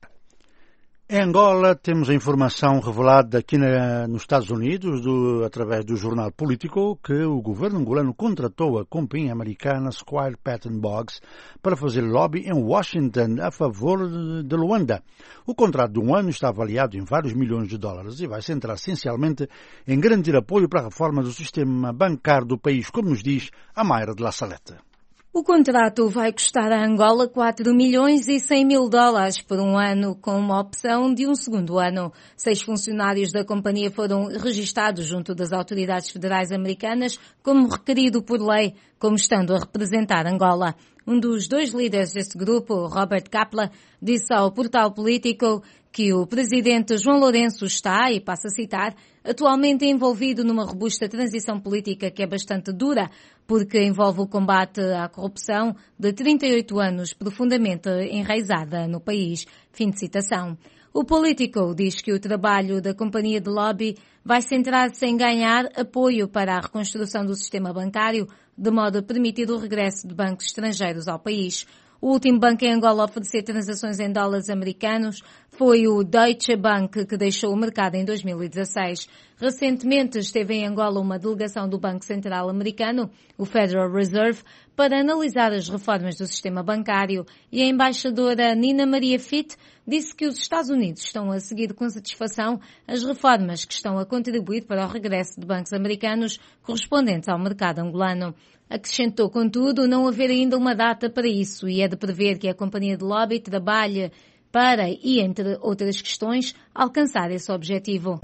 Em Angola, temos a informação revelada aqui nos Estados Unidos, através do jornal Político, que o governo angolano contratou a companhia americana Squire Patton Boggs para fazer lobby em Washington a favor de Luanda. O contrato de 1 ano está avaliado em vários milhões de dólares e vai centrar essencialmente em garantir apoio para a reforma do sistema bancário do país, como nos diz a Mayra de La Saleta. O contrato vai custar a Angola 4 milhões e 100 mil dólares por 1 ano, com uma opção de um segundo ano. 6 funcionários da companhia foram registados junto das autoridades federais americanas como requerido por lei, como estando a representar Angola. Um dos 2 líderes deste grupo, Robert Kaplan, disse ao portal Político que o presidente João Lourenço está, e passo a citar, atualmente envolvido numa robusta transição política que é bastante dura, porque envolve o combate à corrupção de 38 anos profundamente enraizada no país. Fim de citação. O Político diz que o trabalho da companhia de lobby vai centrar-se em ganhar apoio para a reconstrução do sistema bancário, de modo a permitir o regresso de bancos estrangeiros ao país. O último banco em Angola a oferecer transações em dólares americanos foi o Deutsche Bank, que deixou o mercado em 2016. Recentemente esteve em Angola uma delegação do Banco Central Americano, o Federal Reserve, para analisar as reformas do sistema bancário, e a embaixadora Nina Maria Fitt disse que os Estados Unidos estão a seguir com satisfação as reformas que estão a contribuir para o regresso de bancos americanos correspondentes ao mercado angolano. Acrescentou, contudo, não haver ainda uma data para isso e é de prever que a companhia de lobby trabalhe para, e entre outras questões, alcançar esse objetivo.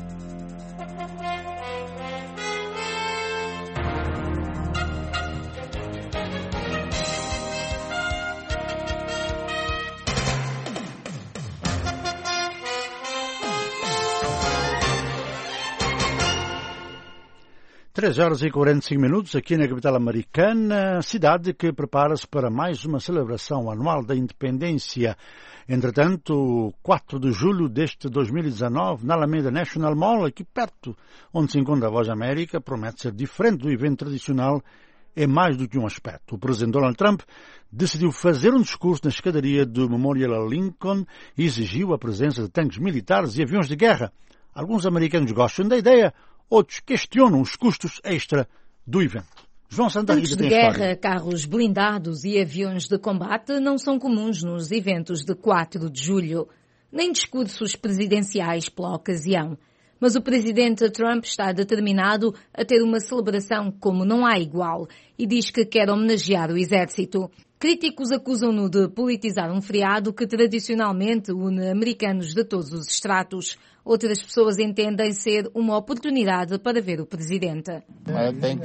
Três horas e 45 minutos aqui na capital americana, cidade que prepara-se para mais uma celebração anual da independência. Entretanto, 4 de julho deste 2019, na Alameda National Mall, aqui perto, onde se encontra a Voz América, promete ser diferente do evento tradicional em mais do que um aspecto. O presidente Donald Trump decidiu fazer um discurso na escadaria do Memorial Lincoln e exigiu a presença de tanques militares e aviões de guerra. Alguns americanos gostam da ideia, outros questionam os custos extra do evento. João Santa Rita tem guerra, história. carros blindados e aviões de combate não são comuns nos eventos de 4 de julho, nem discursos presidenciais pela ocasião. Mas o presidente Trump está determinado a ter uma celebração como não há igual e diz que quer homenagear o exército. Críticos acusam-no de politizar um feriado que tradicionalmente une americanos de todos os estratos. Outras pessoas entendem ser uma oportunidade para ver o presidente. I think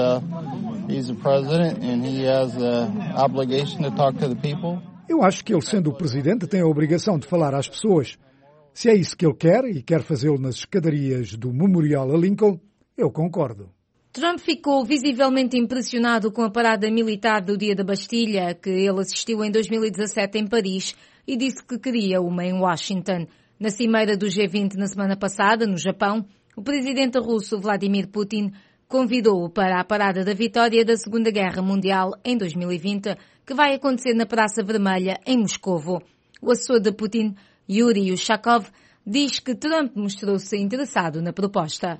he's a president and he has an obligation to talk to the people. Eu acho que ele, sendo o presidente, tem a obrigação de falar às pessoas. Se é isso que ele quer e quer fazê-lo nas escadarias do Memorial a Lincoln, eu concordo. Trump ficou visivelmente impressionado com a parada militar do Dia da Bastilha, que ele assistiu em 2017 em Paris, e disse que queria uma em Washington. Na cimeira do G20 na semana passada, no Japão, o presidente russo Vladimir Putin convidou-o para a parada da vitória da Segunda Guerra Mundial em 2020, que vai acontecer na Praça Vermelha, em Moscovo. O assessor de Putin, Yuri Ushakov, diz que Trump mostrou-se interessado na proposta.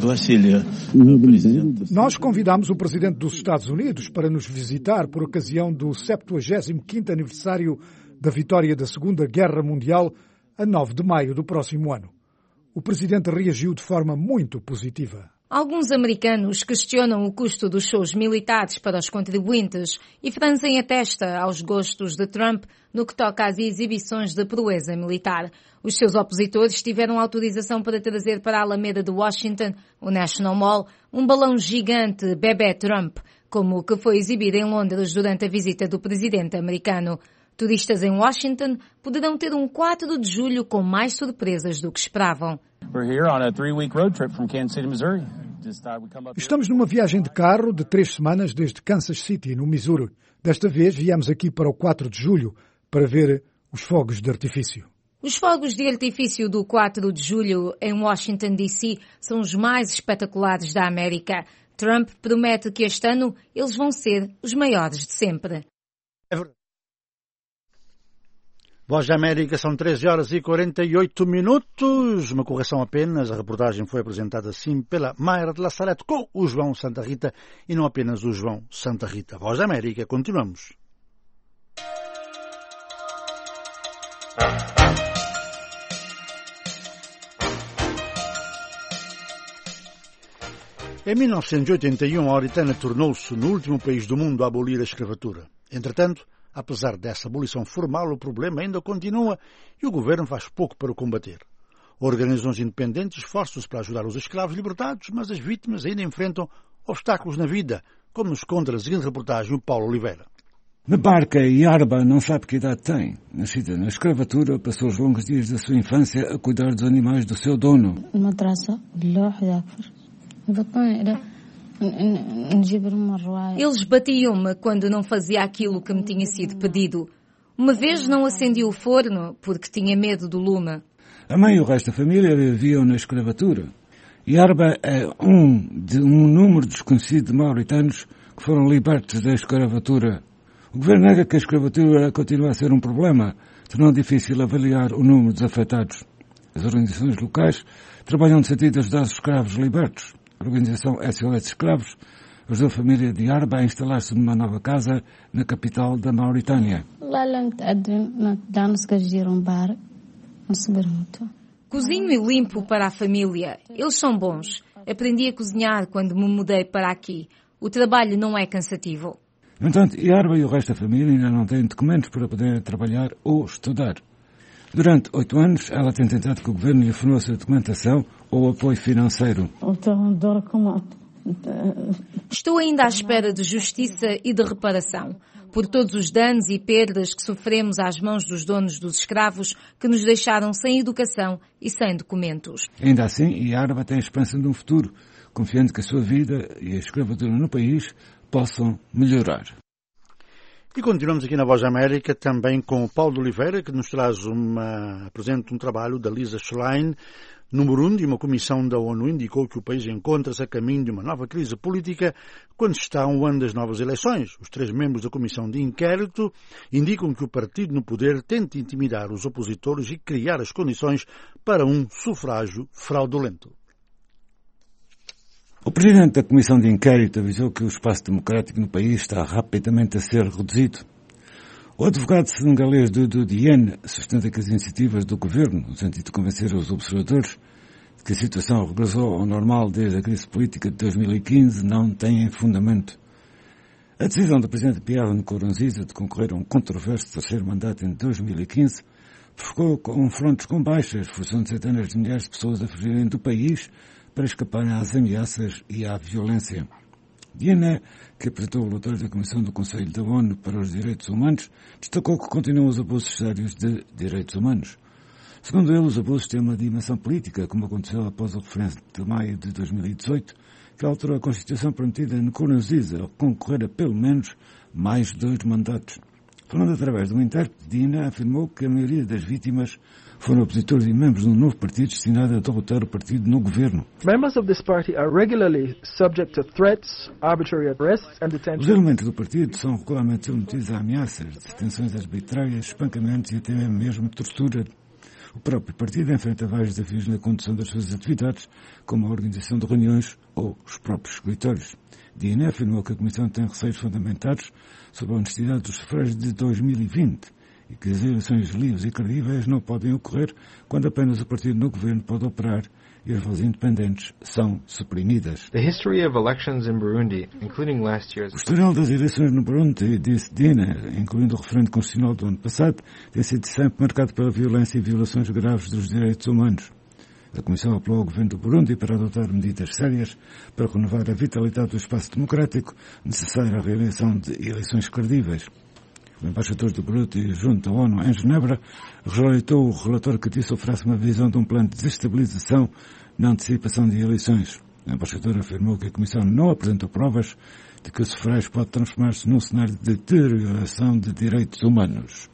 Nós convidámos o presidente dos Estados Unidos para nos visitar por ocasião do 75º aniversário da vitória da Segunda Guerra Mundial a 9 de maio do próximo ano. O presidente reagiu de forma muito positiva. Alguns americanos questionam o custo dos shows militares para os contribuintes e franzem a testa aos gostos de Trump no que toca às exibições de proeza militar. Os seus opositores tiveram autorização para trazer para a Alameda de Washington, o National Mall, um balão gigante bebê Trump, como o que foi exibido em Londres durante a visita do presidente americano. Turistas em Washington poderão ter um 4 de julho com mais surpresas do que esperavam. Estamos numa viagem de carro de 3 semanas desde Kansas City, no Missouri. Desta vez viemos aqui para o 4 de julho para ver os fogos de artifício. Os fogos de artifício do 4 de julho em Washington, D.C. são os mais espetaculares da América. Trump promete que este ano eles vão ser os maiores de sempre. Voz da América, são 13 horas e 48 minutos. Uma correção apenas. A reportagem foi apresentada assim pela Mayra de La Salette com o João Santa Rita e não apenas o João Santa Rita. Voz da América, continuamos. Em 1981, a Mauritânia tornou-se no último país do mundo a abolir a escravatura. Entretanto, apesar dessa abolição formal, o problema ainda continua e o governo faz pouco para o combater. Organizações independentes esforçam-se para ajudar os escravos libertados, mas as vítimas ainda enfrentam obstáculos na vida, como nos conta a seguinte reportagem o Paulo Oliveira. Na barca, Yarba não sabe que idade tem. Nascida na escravatura, passou os longos dias da sua infância a cuidar dos animais do seu dono. Eles batiam-me quando não fazia aquilo que me tinha sido pedido. Uma vez não acendi o forno porque tinha medo do lume. A mãe e o resto da família viviam na escravatura. Yarba é um número desconhecido de mauritanos que foram libertos da escravatura. O governo nega que a escravatura continua a ser um problema, tornando difícil avaliar o número dos afetados. As organizações locais trabalham no sentido de ajudar os escravos libertos. A organização SOS Escravos ajudou a família de Arba a instalar-se numa nova casa na capital da Mauritânia. Cozinho e limpo para a família. Eles são bons. Aprendi a cozinhar quando me mudei para aqui. O trabalho não é cansativo. No entanto, Yarba e o resto da família ainda não têm documentos para poderem trabalhar ou estudar. Durante 8 anos, ela tem tentado que o governo lhe forneça documentação ou apoio financeiro. Estou ainda à espera de justiça e de reparação por todos os danos e perdas que sofremos às mãos dos donos dos escravos que nos deixaram sem educação e sem documentos. Ainda assim, Yarba tem a esperança de um futuro, confiando que a sua vida e a escravatura no país possam melhorar. E continuamos aqui na Voz da América também com o Paulo de Oliveira, que nos apresenta um trabalho da Lisa Schlein. No Burundi, uma comissão da ONU indicou que o país encontra-se a caminho de uma nova crise política quando se está a um ano das novas eleições. Os 3 membros da comissão de inquérito indicam que o partido no poder tenta intimidar os opositores e criar as condições para um sufrágio fraudulento. O presidente da Comissão de Inquérito avisou que o espaço democrático no país está rapidamente a ser reduzido. O advogado senegalês Doudou Diène sustenta que as iniciativas do governo, no sentido de convencer os observadores de que a situação regressou ao normal desde a crise política de 2015, não têm fundamento. A decisão do presidente Pierre Nkurunziza de concorrer a um controverso terceiro mandato em 2015 provocou confrontos com baixas, forçando centenas de milhares de pessoas a fugirem do país para escaparem às ameaças e à violência. Diène, que apresentou o relatório da Comissão do Conselho da ONU para os Direitos Humanos, destacou que continuam os abusos sérios de direitos humanos. Segundo ele, os abusos têm uma dimensão política, como aconteceu após o referendo de maio de 2018, que alterou a Constituição permitida a Nkurunziza a concorrer a pelo menos mais 2 mandatos. Falando através de um intérprete, Diène afirmou que a maioria das vítimas foram opositores e membros de um novo partido destinado a derrotar o partido no governo. Members of this party are regularly subject to threats, arbitrary arrests and detention. Os elementos do partido são regularmente submetidos a ameaças, detenções arbitrárias, espancamentos e até mesmo tortura. O próprio partido enfrenta vários desafios na condução das suas atividades, como a organização de reuniões ou os próprios escritórios. Diène afirmou que a Comissão tem receios fundamentados sobre a honestidade dos sufrágios de 2020 e que as eleições livres e credíveis não podem ocorrer quando apenas o partido no governo pode operar e as vozes independentes são suprimidas. The history of elections in Burundi, including last year's... O historial das eleições no Burundi, disse Diène, incluindo o referendo constitucional do ano passado, tem sido sempre marcado pela violência e violações graves dos direitos humanos. A Comissão apelou ao governo do Burundi para adotar medidas sérias para renovar a vitalidade do espaço democrático necessária à realização de eleições credíveis. O embaixador do Burundi junto à ONU em Genebra rejeitou o relatório que disse oferece uma visão de um plano de desestabilização na antecipação de eleições. O embaixador afirmou que a Comissão não apresentou provas de que o sufrágio pode transformar-se num cenário de deterioração de direitos humanos.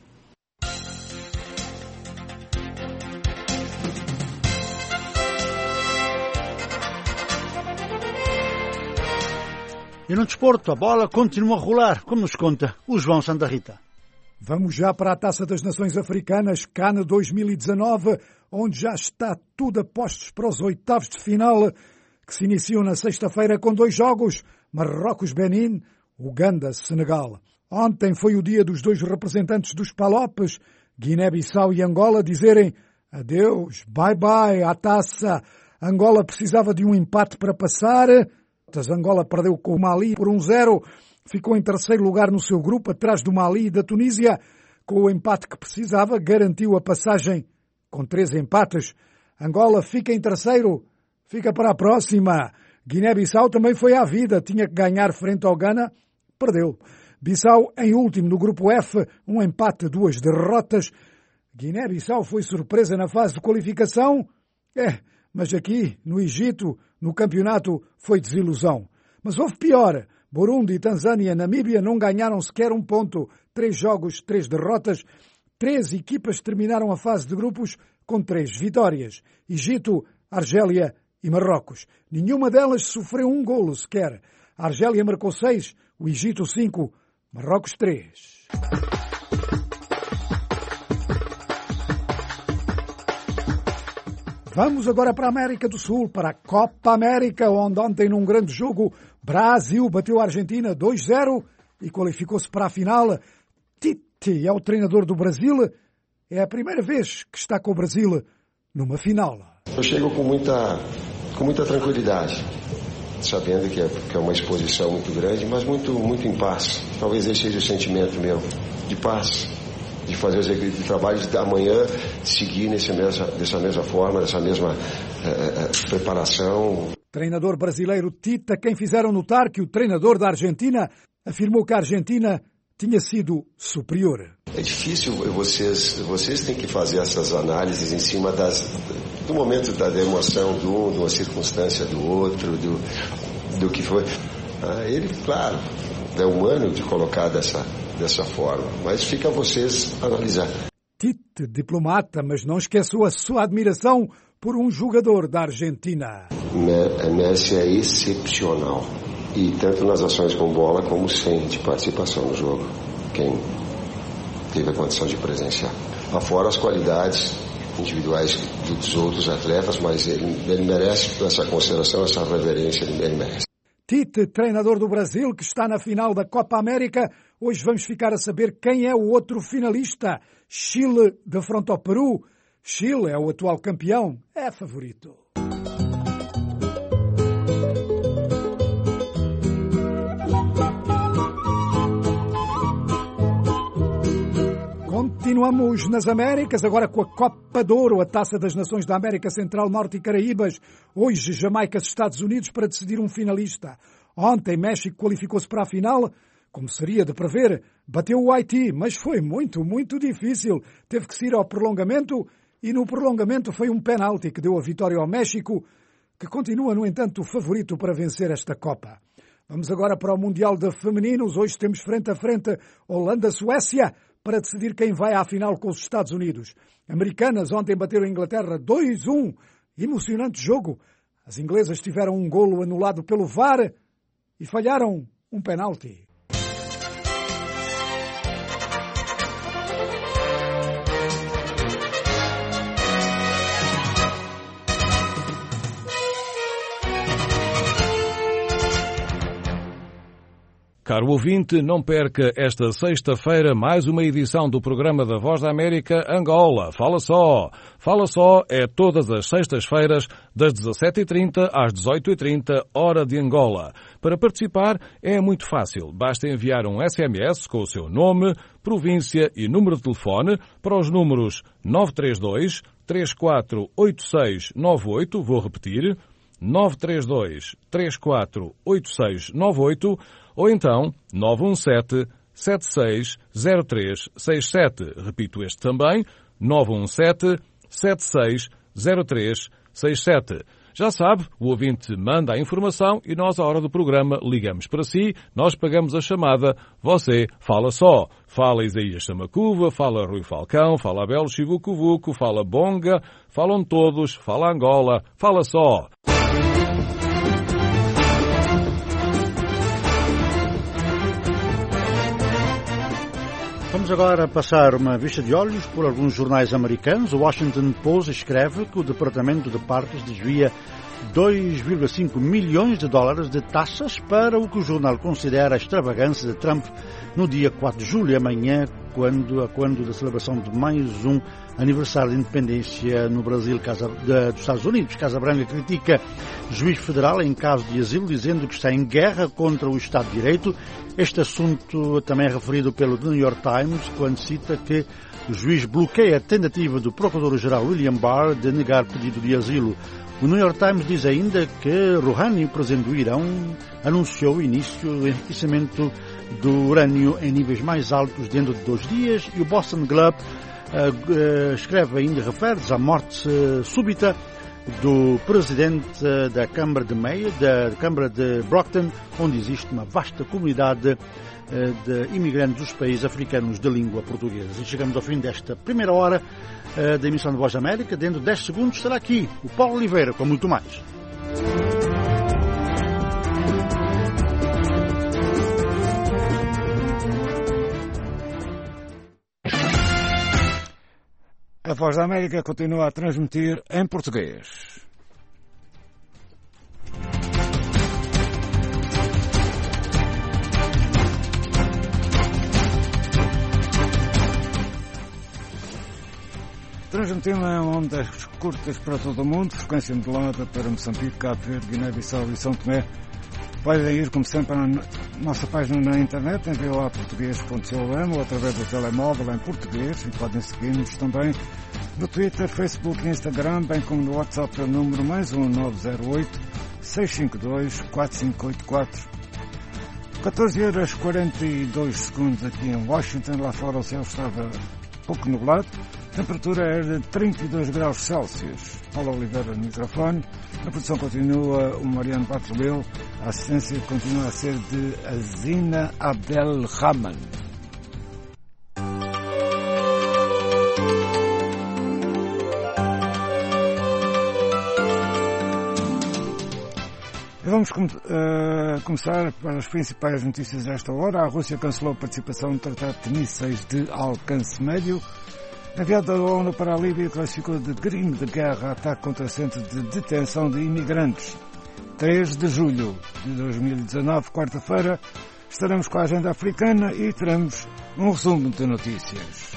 E no desporto, a bola continua a rolar, como nos conta o João Santa Rita. Vamos já para a Taça das Nações Africanas, CAN 2019, onde já está tudo a postos para os oitavos de final, que se iniciam na sexta-feira com 2 jogos, Marrocos-Benin, Uganda-Senegal. Ontem foi o dia dos 2 representantes dos Palopes, Guiné-Bissau e Angola, dizerem adeus, bye-bye à taça. Angola precisava de um empate para passar. Angola perdeu com o Mali por 1-0, ficou em terceiro lugar no seu grupo, atrás do Mali e da Tunísia. Com o empate que precisava, garantiu a passagem com 3 empates. Angola fica em terceiro, fica para a próxima. Guiné-Bissau também foi à vida, tinha que ganhar frente ao Ghana, perdeu. Bissau em último no grupo F, um empate, 2 derrotas. Guiné-Bissau foi surpresa na fase de qualificação, mas aqui, no Egito, no campeonato, foi desilusão. Mas houve pior. Burundi, Tanzânia e Namíbia não ganharam sequer 1 ponto. 3 jogos, 3 derrotas. 3 equipas terminaram a fase de grupos com 3 vitórias. Egito, Argélia e Marrocos. Nenhuma delas sofreu 1 golo sequer. A Argélia marcou 6, o Egito 5, Marrocos 3. Vamos agora para a América do Sul, para a Copa América, onde ontem num grande jogo Brasil bateu a Argentina 2-0 e qualificou-se para a final. Tite é o treinador do Brasil. É a primeira vez que está com o Brasil numa final. Eu chego com muita tranquilidade, sabendo que é uma exposição muito grande, mas muito em paz. Talvez esse seja o sentimento meu, de paz, de fazer os trabalhos da manhã, seguir dessa mesma forma, dessa mesma preparação. Treinador brasileiro Tite, quem fizeram notar que o treinador da Argentina afirmou que a Argentina tinha sido superior. É difícil, vocês têm que fazer essas análises em cima do momento da emoção de uma circunstância do outro, do que foi. Ele, claro, é humano de colocar dessa forma, mas fica a vocês analisar. Tite, diplomata, mas não esqueceu a sua admiração por um jogador da Argentina. Messi é excepcional, e tanto nas ações com bola como sem de participação no jogo, quem teve a condição de presenciar. Afora as qualidades individuais dos outros atletas, mas ele merece essa consideração, essa reverência, ele merece. Tite, treinador do Brasil, que está na final da Copa América. Hoje vamos ficar a saber quem é o outro finalista. Chile, de frente ao Peru. Chile é o atual campeão, é favorito. Continuamos nas Américas, agora com a Copa de Ouro, a Taça das Nações da América Central, Norte e Caraíbas. Hoje, Jamaica e Estados Unidos para decidir um finalista. Ontem, México qualificou-se para a final, como seria de prever, bateu o Haiti, mas foi muito difícil. Teve que se ir ao prolongamento e no prolongamento foi um penalti que deu a vitória ao México, que continua, no entanto, o favorito para vencer esta Copa. Vamos agora para o Mundial de Femininos. Hoje temos frente a frente Holanda-Suécia, para decidir quem vai à final com os Estados Unidos. Americanas ontem bateram a Inglaterra 2-1. Emocionante jogo. As inglesas tiveram um golo anulado pelo VAR e falharam um penalti. Caro ouvinte, não perca esta sexta-feira mais uma edição do programa da Voz da América Angola. Fala só! Fala só é todas as sextas-feiras das 17h30 às 18h30, hora de Angola. Para participar é muito fácil. Basta enviar um SMS com o seu nome, província e número de telefone para os números 932 348698, vou repetir, 932 348698, ou então 917-760367. Repito este também, 917-760367. Já sabe, o ouvinte manda a informação e nós, à hora do programa, ligamos para si, nós pagamos a chamada, você fala só. Fala Isaías Samacuva, fala Rui Falcão, fala Abel Chivucuvuco, fala Bonga, falam todos, fala Angola, fala só. Vamos agora passar uma vista de olhos por alguns jornais americanos. O Washington Post escreve que o Departamento de Parques desvia 2,5 milhões de dólares de taxas para o que o jornal considera a extravagância de Trump no dia 4 de julho, amanhã, quando da celebração de mais um aniversário de independência no Brasil, dos Estados Unidos. Casa Branca critica juiz federal em caso de asilo, dizendo que está em guerra contra o Estado de Direito. Este assunto também é referido pelo The New York Times, quando cita que o juiz bloqueia a tentativa do procurador-geral William Barr de negar pedido de asilo. O New York Times diz ainda que Rouhani, presidente do Irão, anunciou o início do enriquecimento do urânio em níveis mais altos dentro de 2 dias, e o Boston Globe escreve ainda, refere-se à morte súbita do presidente da Câmara de Mayo, da Câmara de Brockton, onde existe uma vasta comunidade de imigrantes dos países africanos de língua portuguesa. E chegamos ao fim desta primeira hora da emissão de Voz da América. Dentro de 10 segundos estará aqui o Paulo Oliveira com muito mais. A Voz da América continua a transmitir em português. Transmitindo em ondas curtas para todo o mundo, frequência modulada para Moçambique, Cabo Verde, Guiné-Bissau e São Tomé. Podem ir, como sempre, à nossa página na internet, em voaportuguês.com ou através do telemóvel em português, e podem seguir-nos também no Twitter, Facebook e Instagram, bem como no WhatsApp pelo número +1 908 652 4584. 14h42 aqui em Washington, lá fora o céu estava pouco nublado, a temperatura era de 32 graus Celsius. Paulo Oliveira no microfone, a produção continua o Mariano Bartolomeu, a assistência continua a ser de Azina Abdelrahman. Vamos começar para as principais notícias desta hora. A Rússia cancelou a participação no Tratado de Mísseis de Alcance Médio. Enviado da ONU para a Líbia classificou de crime de guerra ataque contra centro de detenção de imigrantes. 3 de julho de 2019, quarta-feira, estaremos com a agenda africana e teremos um resumo de notícias.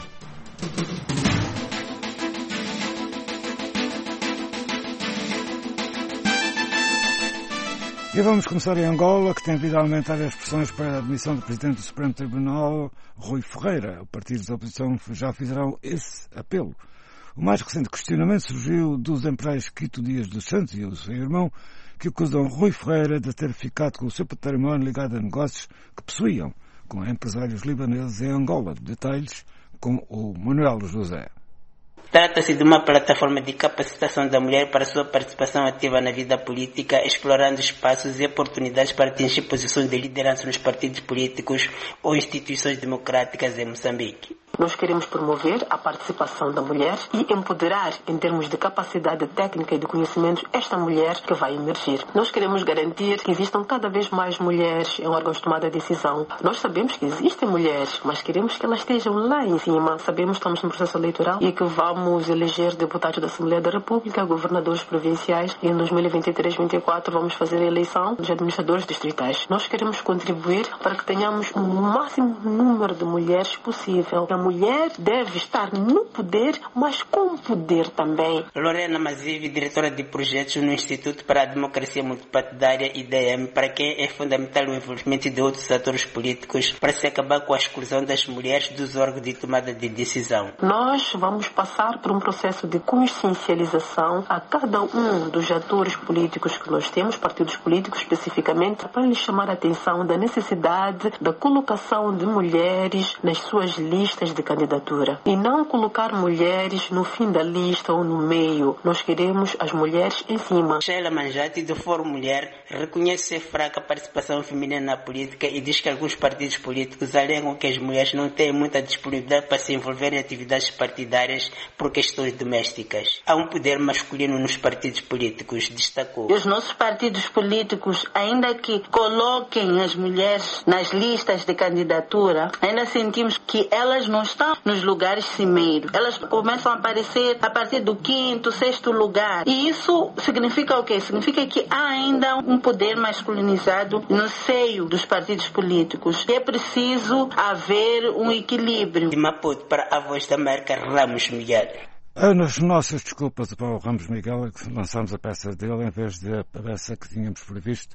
E vamos começar em Angola, que tem vindo a aumentar as pressões para a admissão do Presidente do Supremo Tribunal, Rui Ferreira. Os partidos da oposição já fizeram esse apelo. O mais recente questionamento surgiu dos empresários Quito Dias dos Santos e o seu irmão, que acusam Rui Ferreira de ter ficado com o seu património ligado a negócios que possuíam com empresários libaneses em Angola. Detalhes com o Manuel José. Trata-se de uma plataforma de capacitação da mulher para sua participação ativa na vida política, explorando espaços e oportunidades para atingir posições de liderança nos partidos políticos ou instituições democráticas em Moçambique. Nós queremos promover a participação da mulher e empoderar, em termos de capacidade técnica e de conhecimentos, esta mulher que vai emergir. Nós queremos garantir que existam cada vez mais mulheres em órgãos de tomada de decisão. Nós sabemos que existem mulheres, mas queremos que elas estejam lá em cima. Sabemos que estamos no processo eleitoral e que vamos eleger deputados da Assembleia da República, governadores provinciais e em 2023-2024 vamos fazer a eleição dos administradores distritais. Nós queremos contribuir para que tenhamos o máximo número de mulheres possível. A mulher deve estar no poder, mas com poder também. Lorena Mazivi, diretora de projetos no Instituto para a Democracia Multipartidária, IDM, para quem é fundamental o envolvimento de outros atores políticos para se acabar com a exclusão das mulheres dos órgãos de tomada de decisão. Nós vamos passar por um processo de consciencialização a cada um dos atores políticos que nós temos, partidos políticos especificamente, para lhes chamar a atenção da necessidade da colocação de mulheres nas suas listas de candidatura e não colocar mulheres no fim da lista ou no meio. Nós queremos as mulheres em cima. Sheila Manjati, do Fórum Mulher, reconhece ser fraca a participação feminina na política e diz que alguns partidos políticos alegam que as mulheres não têm muita disponibilidade para se envolver em atividades partidárias por questões domésticas. Há um poder masculino nos partidos políticos, destacou. E os nossos partidos políticos, ainda que coloquem as mulheres nas listas de candidatura, ainda sentimos que elas não estão nos lugares cimeiros. Elas começam a aparecer a partir do 5º, 6º lugar. E isso significa o quê? Significa que há ainda um poder masculinizado no seio dos partidos políticos. E é preciso haver um equilíbrio. De Maputo para a Voz da América, Ramos Miguel. Nas nossas desculpas para o Ramos Miguel, que lançámos a peça dele em vez da peça que tínhamos previsto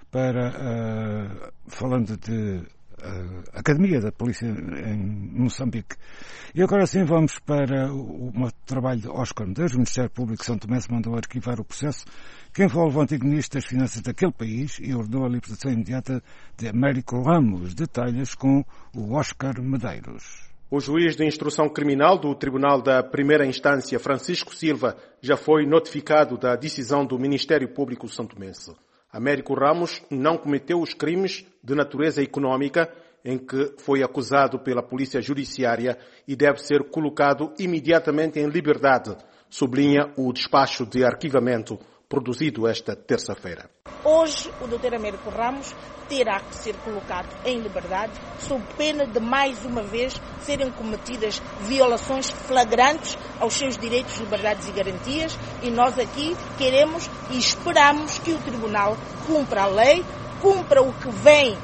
para, falando de Academia da Polícia em Moçambique. E agora sim vamos para o trabalho de Oscar Medeiros. O Ministério Público de São Tomé se mandou arquivar o processo que envolve o antigo Ministro das Finanças daquele país e ordenou a libertação imediata de Américo Ramos. Detalhes com o Oscar Medeiros. O juiz de instrução criminal do Tribunal da Primeira Instância, Francisco Silva, já foi notificado da decisão do Ministério Público santomense. Américo Ramos não cometeu os crimes de natureza econômica em que foi acusado pela Polícia Judiciária e deve ser colocado imediatamente em liberdade, sublinha o despacho de arquivamento produzido esta terça-feira. Hoje, o Dr. Américo Ramos terá que ser colocado em liberdade, sob pena de, mais uma vez, serem cometidas violações flagrantes aos seus direitos, liberdades e garantias, e nós aqui queremos e esperamos que o Tribunal cumpra a lei, cumpra o que vem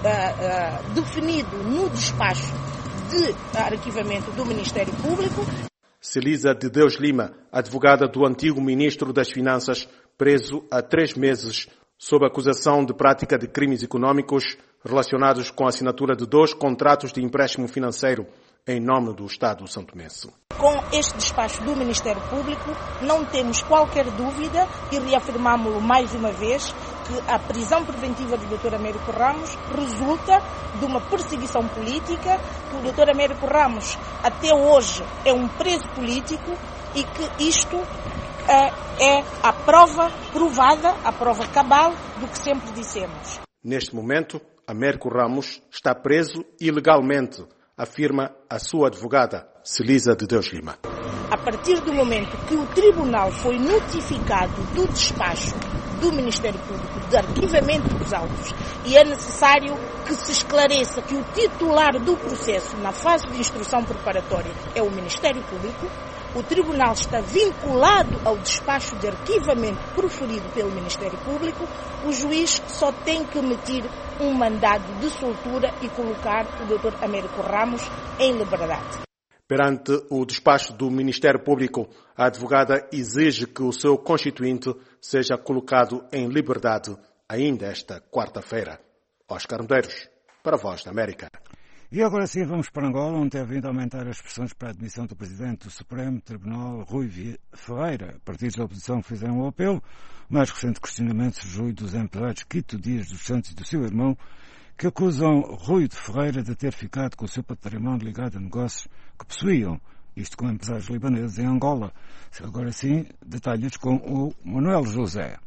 definido no despacho de arquivamento do Ministério Público. Celisa de Deus Lima, advogada do antigo Ministro das Finanças, preso há 3 meses sob acusação de prática de crimes econômicos relacionados com a assinatura de 2 contratos de empréstimo financeiro em nome do Estado santomense. Com este despacho do Ministério Público, não temos qualquer dúvida e reafirmámo-lo mais uma vez que a prisão preventiva do Dr. Américo Ramos resulta de uma perseguição política, que o Dr. Américo Ramos até hoje é um preso político e que isto é a prova provada, a prova cabal do que sempre dissemos. Neste momento, Américo Ramos está preso ilegalmente, afirma a sua advogada, Celisa de Deus Lima. A partir do momento que o Tribunal foi notificado do despacho do Ministério Público de arquivamento dos autos e é necessário que se esclareça que o titular do processo na fase de instrução preparatória é o Ministério Público, o Tribunal está vinculado ao despacho de arquivamento proferido pelo Ministério Público, o juiz só tem que emitir um mandado de soltura e colocar o Dr. Américo Ramos em liberdade. Perante o despacho do Ministério Público, a advogada exige que o seu constituinte seja colocado em liberdade ainda esta quarta-feira. Oscar Medeiros, para a Voz da América. E agora sim vamos para Angola, onde tem vindo a aumentar as pressões para a admissão do Presidente do Supremo Tribunal, Rui Ferreira. Partidos da oposição fizeram o apelo. O mais recente questionamento surgiu dos empresários Quito Dias dos Santos e do seu irmão, que acusam Rui de Ferreira de ter ficado com o seu património ligado a negócios que possuíam, isto com empresários libaneses em Angola. Agora sim, detalhes com o Manuel José.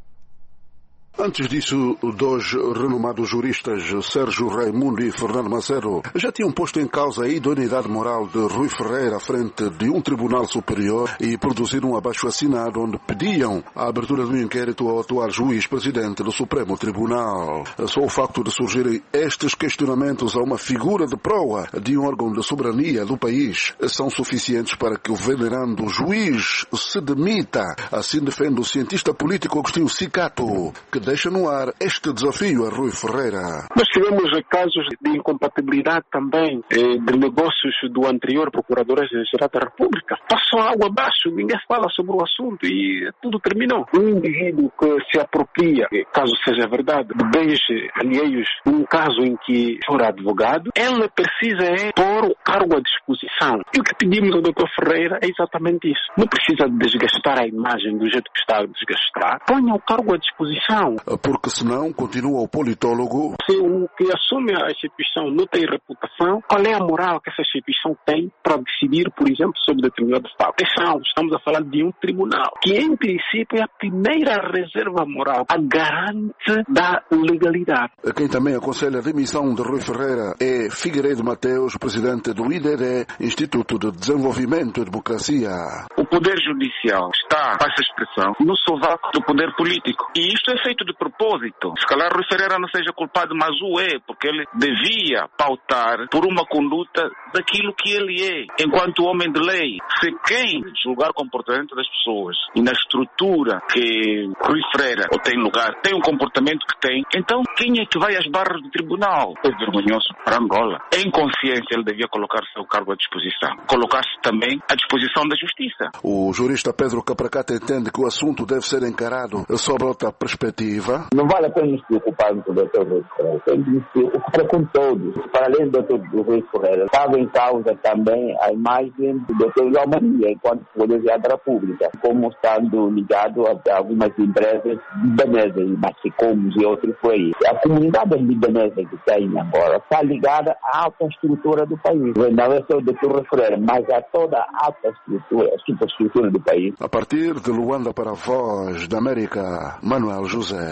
Antes disso, 2 renomados juristas, Sérgio Raimundo e Fernando Macedo, já tinham posto em causa a idoneidade moral de Rui Ferreira à frente de um tribunal superior e produziram um abaixo-assinado onde pediam a abertura de um inquérito ao atual juiz-presidente do Supremo Tribunal. Só o facto de surgirem estes questionamentos a uma figura de proa de um órgão de soberania do país são suficientes para que o venerando juiz se demita. Assim defende o cientista político Agostinho Cicato, que deixa no ar este desafio a Rui Ferreira. Nós tivemos casos de incompatibilidade também de negócios do anterior Procurador-Geral da República. Passou água abaixo, ninguém fala sobre o assunto e tudo terminou. Um indivíduo que se apropria, caso seja verdade, de bens alheios, num caso em que for advogado, ele precisa pôr o cargo à disposição. E o que pedimos ao Dr. Ferreira é exatamente isso. Não precisa desgastar a imagem do jeito que está a desgastar. Ponha o cargo à disposição. Porque senão, continua o politólogo, se o que assume a instituição não tem reputação, qual é a moral que essa instituição tem para decidir, por exemplo, sobre determinado fato? Estamos a falar de um tribunal, que em princípio é a primeira reserva moral, a garante da legalidade. Quem também aconselha a demissão de Rui Ferreira é Figueiredo Mateus, presidente do IDD, Instituto de Desenvolvimento e Democracia. O Poder Judicial está, com essa expressão, no sovaco do poder político. E isto é feito de propósito. Se calhar Rui Ferreira não seja culpado, mas o é, porque ele devia pautar por uma conduta daquilo que ele é, enquanto homem de lei. Se quem julgar o comportamento das pessoas e na estrutura que Rui Ferreira tem lugar, tem um comportamento que tem, então quem é que vai às barras do tribunal? É vergonhoso para Angola. Em consciência ele devia colocar seu cargo à disposição. Colocar-se também à disposição da justiça. O jurista Pedro Capracata entende que o assunto deve ser encarado sob outra perspectiva. Não vale a pena nos preocuparmos com o Dr. Rui Ferreira. Tem que nos preocupar com todos. Para além do Dr. Rui Ferreira, estava em causa também a imagem do Dr. João Maria, enquanto Poder-Judiciário da República, como estando ligado a algumas empresas libanesas, Machicomos e outros por aí. A comunidade libanesa que tem em Angola está ligada à alta estrutura do país. Não é só o Dr. Rui Ferreira, mas a toda a alta estrutura, a superestrutura do país. A partir de Luanda para a Voz da América, Manuel José.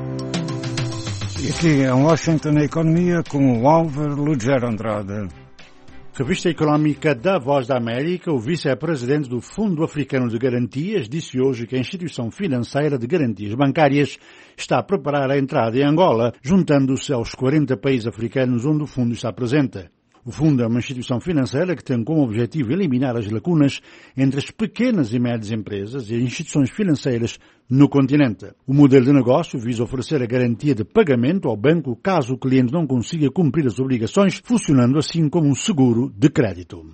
E aqui em Washington, a economia com o Álvaro Lugero Andrade. revista económica da Voz da América, o vice-presidente do Fundo Africano de Garantias disse hoje que a instituição financeira de garantias bancárias está a preparar a entrada em Angola, juntando-se aos 40 países africanos onde o fundo está presente. O fundo é uma instituição financeira que tem como objetivo eliminar as lacunas entre as pequenas e médias empresas e as instituições financeiras no continente. O modelo de negócio visa oferecer a garantia de pagamento ao banco caso o cliente não consiga cumprir as obrigações, funcionando assim como um seguro de crédito.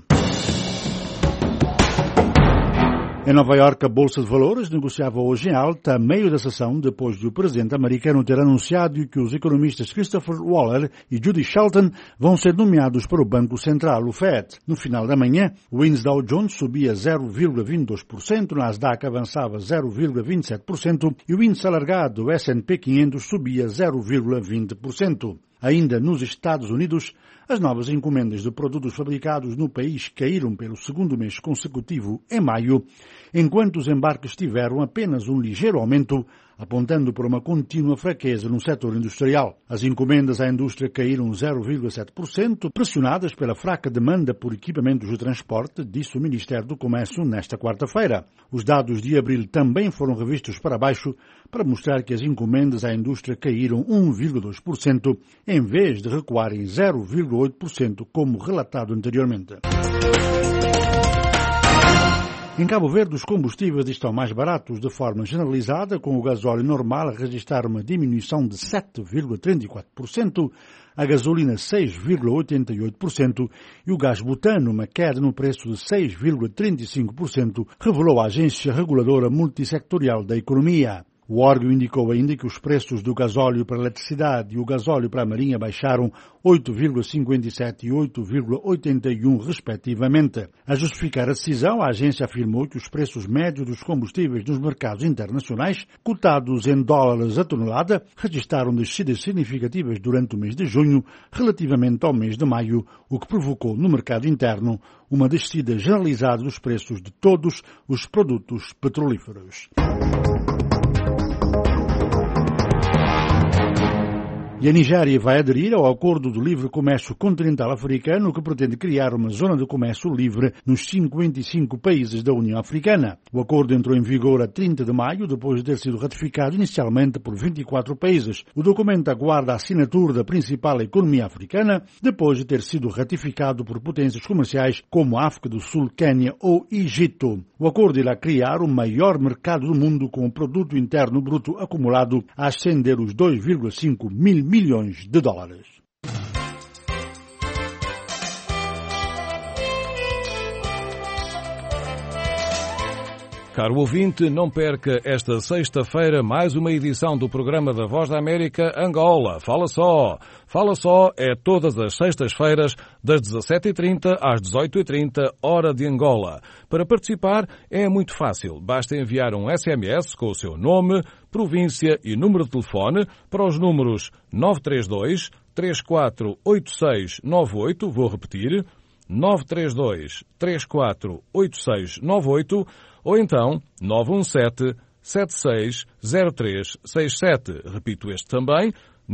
Em Nova Iorque, a Bolsa de Valores negociava hoje em alta a meio da sessão, depois de o presidente americano ter anunciado que os economistas Christopher Waller e Judy Shelton vão ser nomeados para o Banco Central, o FED. No final da manhã, o índice Dow Jones subia 0,22%, o Nasdaq avançava 0,27% e o índice alargado, o S&P 500, subia 0,20%. Ainda nos Estados Unidos, as novas encomendas de produtos fabricados no país caíram pelo segundo mês consecutivo em maio, enquanto os embarques tiveram apenas um ligeiro aumento, apontando para uma contínua fraqueza no setor industrial. As encomendas à indústria caíram 0,7%, pressionadas pela fraca demanda por equipamentos de transporte, disse o Ministério do Comércio nesta quarta-feira. Os dados de abril também foram revistos para baixo para mostrar que as encomendas à indústria caíram 1,2%, em vez de recuarem 0,8%, como relatado anteriormente. Em Cabo Verde, os combustíveis estão mais baratos de forma generalizada, com o gasóleo normal a registrar uma diminuição de 7,34%, a gasolina 6,88% e o gás butano uma queda no preço de 6,35%, revelou a Agência Reguladora Multissectorial da Economia. O órgão indicou ainda que os preços do gasóleo para a eletricidade e o gasóleo para a marinha baixaram 8,57% e 8,81% respectivamente. A justificar a decisão, a agência afirmou que os preços médios dos combustíveis nos mercados internacionais, cotados em dólares a tonelada, registraram descidas significativas durante o mês de junho relativamente ao mês de maio, o que provocou no mercado interno uma descida generalizada dos preços de todos os produtos petrolíferos. E a Nigéria vai aderir ao Acordo do Livre Comércio Continental Africano, que pretende criar uma zona de comércio livre nos 55 países da União Africana. O acordo entrou em vigor a 30 de maio, depois de ter sido ratificado inicialmente por 24 países. O documento aguarda a assinatura da principal economia africana, depois de ter sido ratificado por potências comerciais como a África do Sul, Quênia ou Egito. O acordo irá criar o maior mercado do mundo, com o produto interno bruto acumulado a ascender os 2,5 mil milhões de dólares. Caro ouvinte, não perca esta sexta-feira mais uma edição do programa da Voz da América Angola. Fala só! Fala só é todas as sextas-feiras, das 17h30 às 18h30, hora de Angola. Para participar é muito fácil. Basta enviar um SMS com o seu nome, província e número de telefone para os números 932 348698, vou repetir, 932 348698, ou então 917-760367. Repito este também,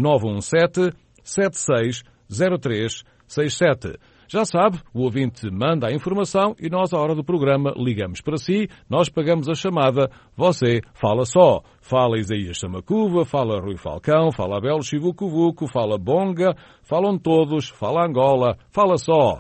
917-760367. Já sabe, o ouvinte manda a informação e nós, à hora do programa, ligamos para si, nós pagamos a chamada, você fala só. Fala Isaías Samacuva, fala Rui Falcão, fala Abel Chivucuvuco, fala Bonga, falam todos, fala Angola, fala só.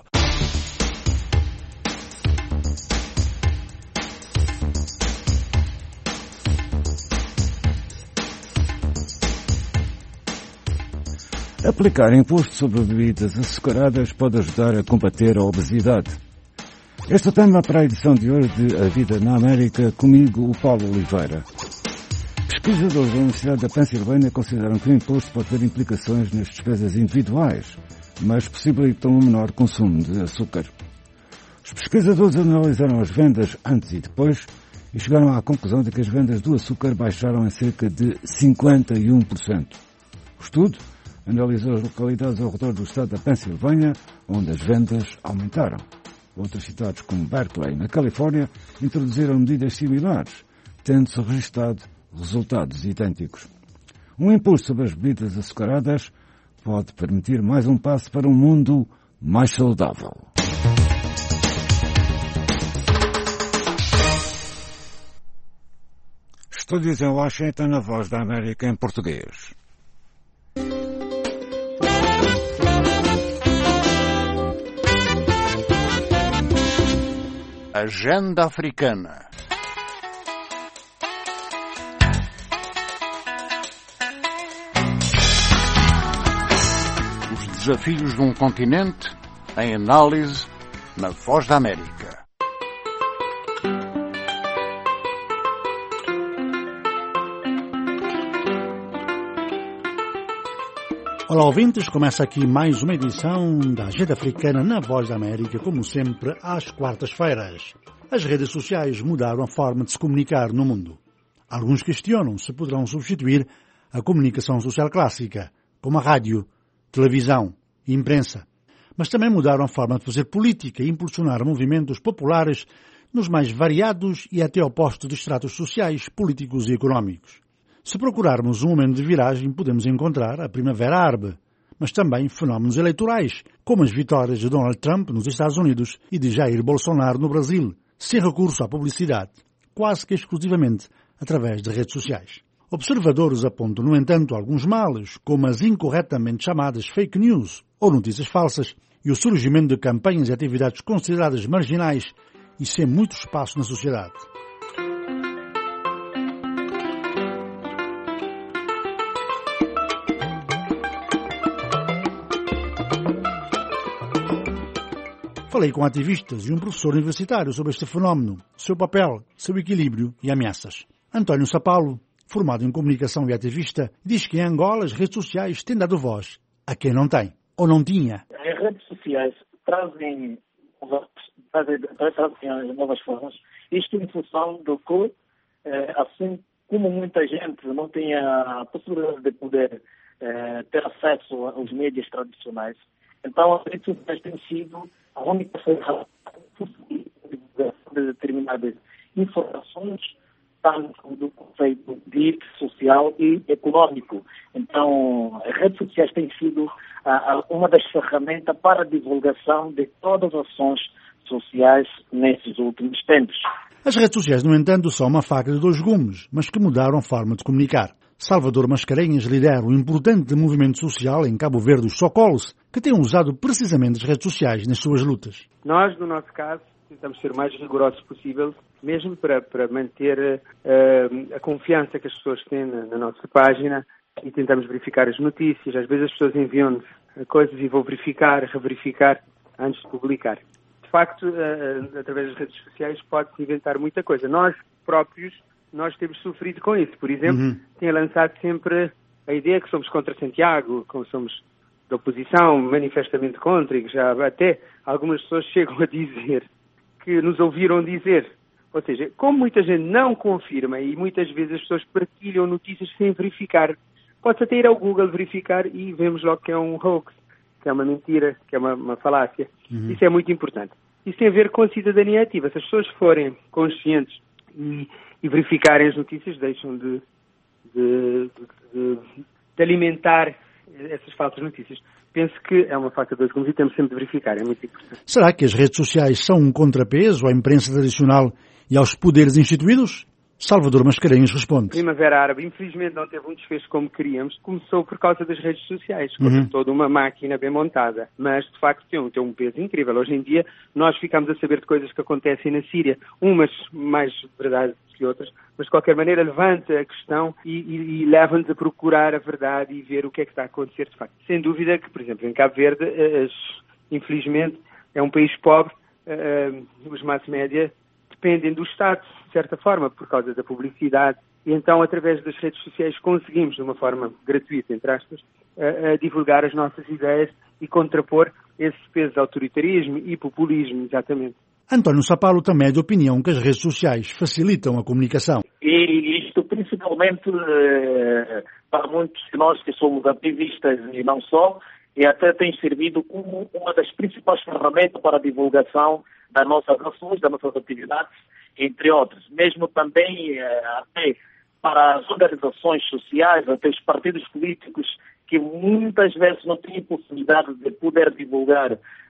Aplicar imposto sobre bebidas açucaradas pode ajudar a combater a obesidade. Este é o tema para a edição de hoje de A Vida na América, comigo, o Paulo Oliveira. Pesquisadores da Universidade da Pensilvânia consideram que o imposto pode ter implicações nas despesas individuais, mas possibilitam um menor consumo de açúcar. Os pesquisadores analisaram as vendas antes e depois e chegaram à conclusão de que as vendas do açúcar baixaram em cerca de 51%. O estudo analisou as localidades ao redor do estado da Pensilvânia, onde as vendas aumentaram. Outras cidades, como Berkeley, na Califórnia, introduziram medidas similares, tendo-se registrado resultados idênticos. Um imposto sobre as bebidas açucaradas pode permitir mais um passo para um mundo mais saudável. Estúdios em Washington, a Voz da América em português. Agenda Africana. Os desafios de um continente em análise na Voz da América. Olá, ouvintes, começa aqui mais uma edição da Agenda Africana na Voz da América, como sempre, às quartas-feiras. As redes sociais mudaram a forma de se comunicar no mundo. Alguns questionam se poderão substituir a comunicação social clássica, como a rádio, televisão e imprensa. Mas também mudaram a forma de fazer política e impulsionar movimentos populares nos mais variados e até opostos estratos sociais, políticos e económicos. Se procurarmos um momento de viragem, podemos encontrar a Primavera Árabe, mas também fenómenos eleitorais, como as vitórias de Donald Trump nos Estados Unidos e de Jair Bolsonaro no Brasil, sem recurso à publicidade, quase que exclusivamente através de redes sociais. Observadores apontam, no entanto, alguns males, como as incorretamente chamadas fake news ou notícias falsas, e o surgimento de campanhas e atividades consideradas marginais e sem muito espaço na sociedade. Falei com ativistas e um professor universitário sobre este fenómeno, seu papel, seu equilíbrio e ameaças. António Sapalo, formado em comunicação e ativista, diz que em Angola as redes sociais têm dado voz a quem não tem, ou não tinha. As redes sociais trazem novas formas, isto em função do que, assim como muita gente não tem a possibilidade de poder ter acesso aos médias tradicionais, então as redes sociais têm sido a única forma de determinadas informações, tanto do conceito de social e econômico. Então, as redes sociais têm sido uma das ferramentas para a divulgação de todas as ações sociais nesses últimos tempos. As redes sociais, no entanto, são uma faca de dois gumes, mas que mudaram a forma de comunicar. Salvador Mascarenhas lidera um importante movimento social em Cabo Verde, os Socolos, que tem usado precisamente as redes sociais nas suas lutas. Nós, no nosso caso, tentamos ser o mais rigorosos possível, mesmo para manter a confiança que as pessoas têm na nossa página, e tentamos verificar as notícias. Às vezes as pessoas enviam-nos coisas e vou verificar, reverificar antes de publicar. De facto, através das redes sociais pode-se inventar muita coisa. Nós próprios, nós temos sofrido com isso. Por exemplo, tem lançado sempre a ideia que somos contra Santiago, que somos da oposição, manifestamente contra, e que já até algumas pessoas chegam a dizer que nos ouviram dizer. Ou seja, como muita gente não confirma e muitas vezes as pessoas partilham notícias sem verificar, pode-se até ir ao Google verificar e vemos logo que é um hoax, que é uma mentira, que é uma falácia. Isso é muito importante. Isso tem a ver com cidadania ativa. Se as pessoas forem conscientes e verificarem as notícias, deixam de alimentar essas falsas notícias. Penso que é uma faca de dois gumes e temos sempre de verificar, é muito importante. Será que as redes sociais são um contrapeso à imprensa tradicional e aos poderes instituídos? Salvador Mascarenhas responde. Primavera Árabe, infelizmente, não teve um desfecho como queríamos. Começou por causa das redes sociais, com toda uma máquina bem montada. Mas, de facto, tem um peso incrível. Hoje em dia, nós ficamos a saber de coisas que acontecem na Síria, umas mais verdade que outras, mas, de qualquer maneira, levanta a questão e leva-nos a procurar a verdade e ver o que é que está a acontecer, de facto. Sem dúvida que, por exemplo, em Cabo Verde, infelizmente, é um país pobre, os mass média dependem do Estado, de certa forma, por causa da publicidade, e então, através das redes sociais, conseguimos, de uma forma gratuita, entre aspas, divulgar as nossas ideias e contrapor esse peso de autoritarismo e populismo, exatamente. António Sapalo também é de opinião que as redes sociais facilitam a comunicação. E isto principalmente para muitos de nós que somos ativistas e não só, e até tem servido como uma das principais ferramentas para a divulgação das nossas ações, das nossas atividades, entre outras. Mesmo também até para as organizações sociais, até os partidos políticos, que muitas vezes não têm possibilidade de poder divulgar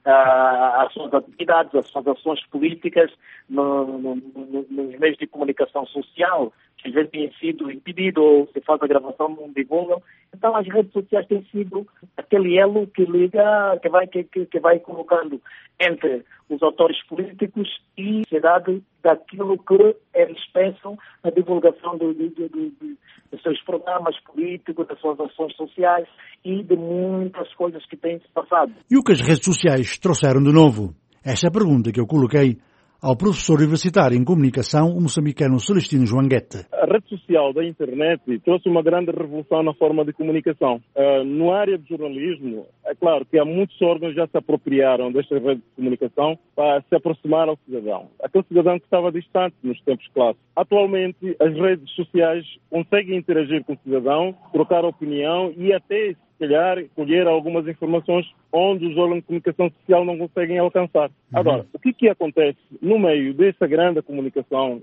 as suas atividades, as suas ações políticas nos meios de comunicação social, que às vezes têm sido impedido ou se faz a gravação, não divulgam. Então as redes sociais têm sido aquele elo que liga, que vai colocando entre os autores políticos e a sociedade daquilo que eles pensam, a divulgação dos seus programas políticos, das suas ações sociais e de muitas coisas que têm se passado. E o que as redes sociais trouxeram de novo? Esta é a pergunta que eu coloquei ao professor universitário em comunicação, o moçambicano Celestino Joanguete. A rede social da internet trouxe uma grande revolução na forma de comunicação. No área de jornalismo, é claro que há muitos órgãos já se apropriaram desta rede de comunicação para se aproximar ao cidadão. Aquele cidadão que estava distante nos tempos clássicos. Atualmente, as redes sociais conseguem interagir com o cidadão, trocar opinião e até, se calhar, colher algumas informações onde os órgãos de comunicação social não conseguem alcançar. Agora, o que acontece no meio dessa grande comunicação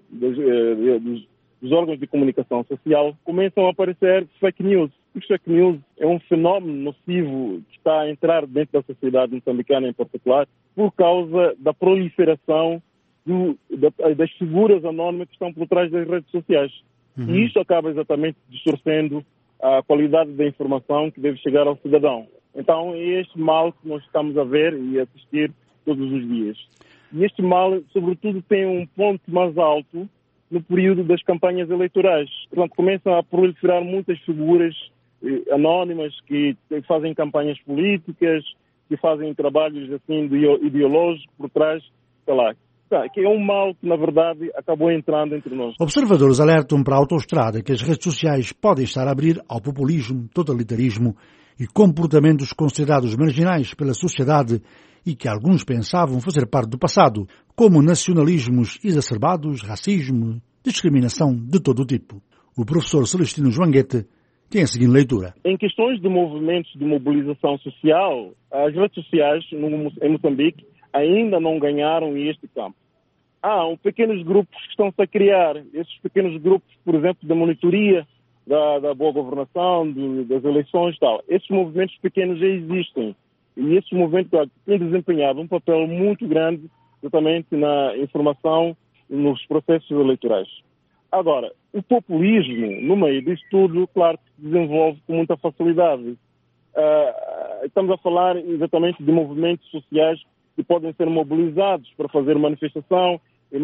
dos órgãos de comunicação social? Começam a aparecer fake news. Os fake news é um fenómeno nocivo que está a entrar dentro da sociedade moçambicana em particular por causa da proliferação das figuras anónimas que estão por trás das redes sociais. E isto acaba exatamente distorcendo a qualidade da informação que deve chegar ao cidadão. Então, é este mal que nós estamos a ver e a assistir todos os dias. E este mal, sobretudo, tem um ponto mais alto no período das campanhas eleitorais. Portanto, começam a proliferar muitas figuras anónimas que fazem campanhas políticas, que fazem trabalhos assim ideológicos por trás, sei lá, que é um mal que, na verdade, acabou entrando entre nós. Observadores alertam para a autoestrada que as redes sociais podem estar a abrir ao populismo, totalitarismo e comportamentos considerados marginais pela sociedade e que alguns pensavam fazer parte do passado, como nacionalismos exacerbados, racismo, discriminação de todo o tipo. O professor Celestino Joanguete tem a seguinte leitura. Em questões de movimentos de mobilização social, as redes sociais em Moçambique ainda não ganharam este campo. Há pequenos grupos que estão-se a criar. Esses pequenos grupos, por exemplo, da monitoria da boa governação, das eleições e tal. Esses movimentos pequenos já existem. E esses movimentos têm desempenhado um papel muito grande exatamente na informação nos processos eleitorais. Agora, o populismo, no meio disso tudo, claro que se desenvolve com muita facilidade. Estamos a falar exatamente de movimentos sociais que podem ser mobilizados para fazer manifestação,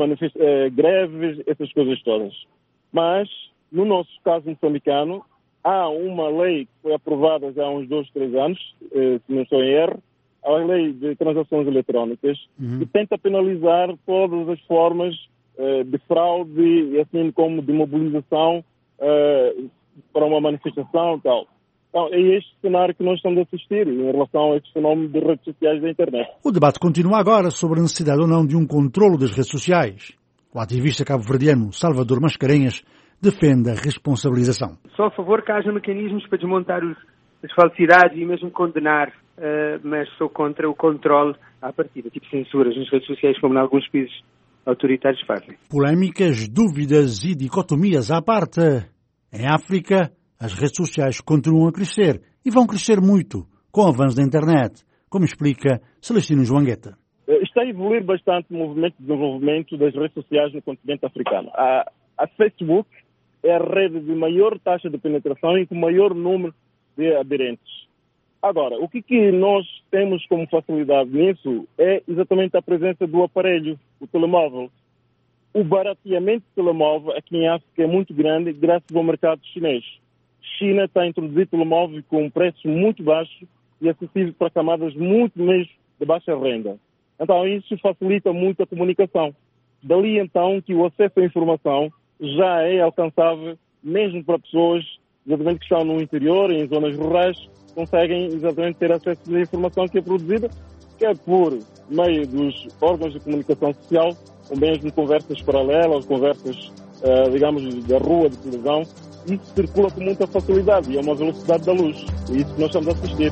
greves, essas coisas todas. Mas, no nosso caso moçambicano, há uma lei que foi aprovada já há uns 2, 3 anos, se não estou em erro, a lei de transações eletrónicas, que tenta penalizar todas as formas de fraude, assim como de mobilização para uma manifestação e tal. Então, é este cenário que nós estamos a assistir em relação a este fenómeno de redes sociais da internet. O debate continua agora sobre a necessidade ou não de um controlo das redes sociais. O ativista cabo-verdiano Salvador Mascarenhas defende a responsabilização. Sou a favor que haja mecanismos para desmontar as falsidades e mesmo condenar, mas sou contra o controle à partida, tipo censuras nas redes sociais, como em alguns países autoritários fazem. Polémicas, dúvidas e dicotomias à parte. Em África, as redes sociais continuam a crescer e vão crescer muito com o avanço da internet, como explica Celestino Joanguete. Está a evoluir bastante o movimento de desenvolvimento das redes sociais no continente africano. A Facebook é a rede de maior taxa de penetração e com maior número de aderentes. Agora, o que nós temos como facilidade nisso é exatamente a presença do aparelho, o telemóvel. O barateamento do telemóvel aqui em África é muito grande graças ao mercado chinês. China está a introduzir telemóvel com um preço muito baixo e acessível para camadas muito mais de baixa renda. Então, isso facilita muito a comunicação. Dali, então, que o acesso à informação já é alcançável mesmo para pessoas exatamente que estão no interior, em zonas rurais, conseguem exatamente ter acesso à informação que é produzida, quer por meio dos órgãos de comunicação social, ou mesmo conversas paralelas, conversas, digamos, da rua, de televisão. Isso circula com muita facilidade e é uma velocidade da luz. E isso que nós estamos a assistir.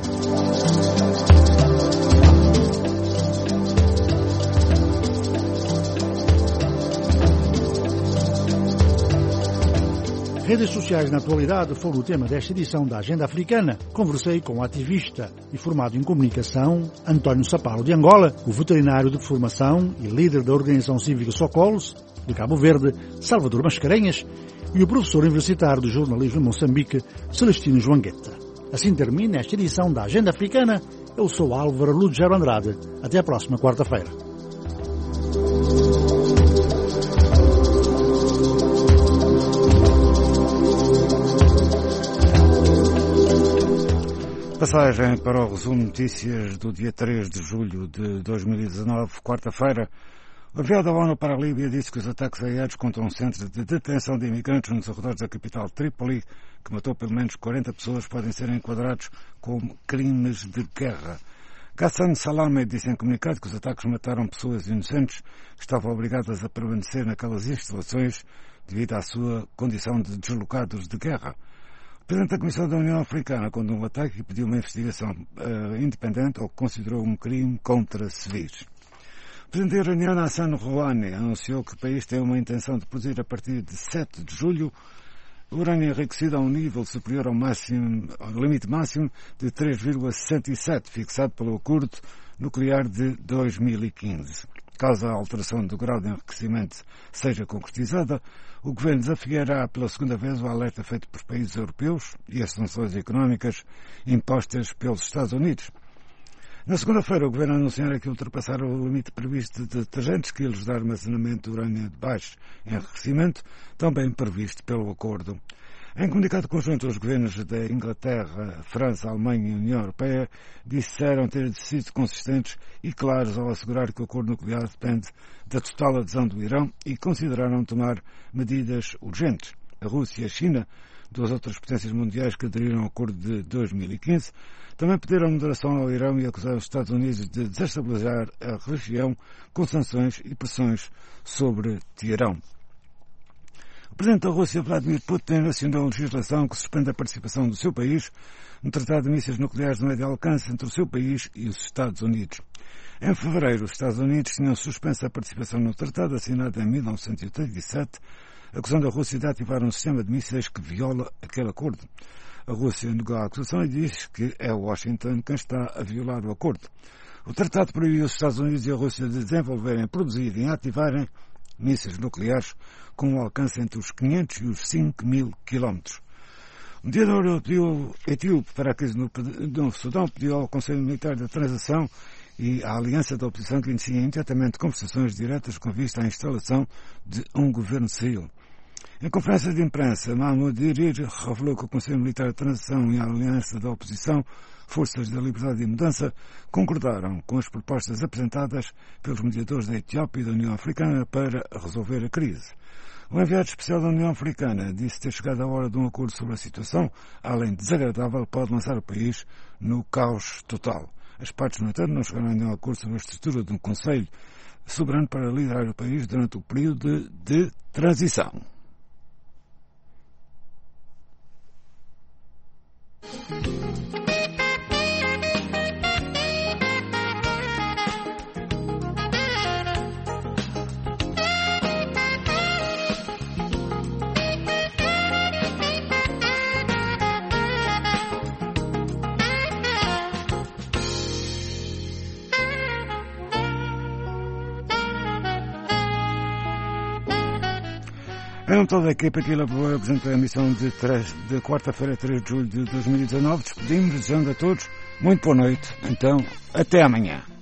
Redes sociais na atualidade foram o tema desta edição da Agenda Africana. Conversei com o ativista e formado em comunicação António Sapalo de Angola, o veterinário de formação e líder da organização cívica Socorros de Cabo Verde, Salvador Mascarenhas, e o professor universitário de jornalismo em Moçambique, Celestino Joangueta. Assim termina esta edição da Agenda Africana. Eu sou Álvaro Lugero Andrade. Até a próxima quarta-feira. Passagem para o resumo de notícias do dia 3 de julho de 2019, quarta-feira. O enviado da ONU para a Líbia disse que os ataques aéreos contra um centro de detenção de imigrantes nos arredores da capital Trípoli, que matou pelo menos 40 pessoas, podem ser enquadrados como crimes de guerra. Ghassan Salamé disse em comunicado que os ataques mataram pessoas inocentes que estavam obrigadas a permanecer naquelas instalações devido à sua condição de deslocados de guerra. O Presidente da Comissão da União Africana condenou o ataque e pediu uma investigação independente ao que considerou um crime contra civis. O Presidente iraniano Hassan Rouhani anunciou que o país tem uma intenção de produzir a partir de 7 de julho urânio enriquecido a um nível superior ao limite máximo de 3,67 fixado pelo Acordo Nuclear de 2015. Caso a alteração do grau de enriquecimento seja concretizada, o Governo desafiará pela segunda vez o alerta feito por países europeus e as sanções económicas impostas pelos Estados Unidos. Na segunda-feira, o Governo anunciara que ultrapassaram o limite previsto de 300 kg de armazenamento de urânio de baixo enriquecimento, também previsto pelo acordo. Em comunicado conjunto, os governos da Inglaterra, França, Alemanha e União Europeia disseram ter sido consistentes e claros ao assegurar que o acordo nuclear depende da total adesão do Irão e consideraram tomar medidas urgentes. A Rússia e a China, duas outras potências mundiais que aderiram ao acordo de 2015, também pediram moderação ao Irão e acusaram os Estados Unidos de desestabilizar a região com sanções e pressões sobre Teherão. O Presidente da Rússia, Vladimir Putin, assinou legislação que suspende a participação do seu país no Tratado de Mísseis Nucleares de Médio Alcance entre o seu país e os Estados Unidos. Em fevereiro, os Estados Unidos tinham suspenso a participação no tratado assinado em 1987, acusando a Rússia de ativar um sistema de mísseis que viola aquele acordo. A Rússia negou a acusação e diz que é Washington quem está a violar o acordo. O tratado proibiu os Estados Unidos e a Rússia de desenvolverem, produzirem e ativarem mísseis nucleares com um alcance entre os 500 e os 5.000 quilómetros. O mediador etíope para a crise no Sudão pediu ao Conselho Militar da Transição e à Aliança da Oposição que inicie imediatamente conversações diretas com vista à instalação de um governo civil. Em conferência de imprensa, Mahmoud Dirir revelou que o Conselho Militar de Transição e a Aliança da Oposição, Forças da Liberdade e Mudança, concordaram com as propostas apresentadas pelos mediadores da Etiópia e da União Africana para resolver a crise. O enviado especial da União Africana disse ter chegado a hora de um acordo sobre a situação, além de desagradável, pode lançar o país no caos total. As partes, no entanto, não chegaram a nenhum acordo sobre a estrutura de um Conselho soberano para liderar o país durante o período de transição. Em toda a equipa que elaborou e apresentou a emissão de quarta-feira, 3 de julho de 2019, despedimos, desejando a todos muito boa noite. Então, até amanhã.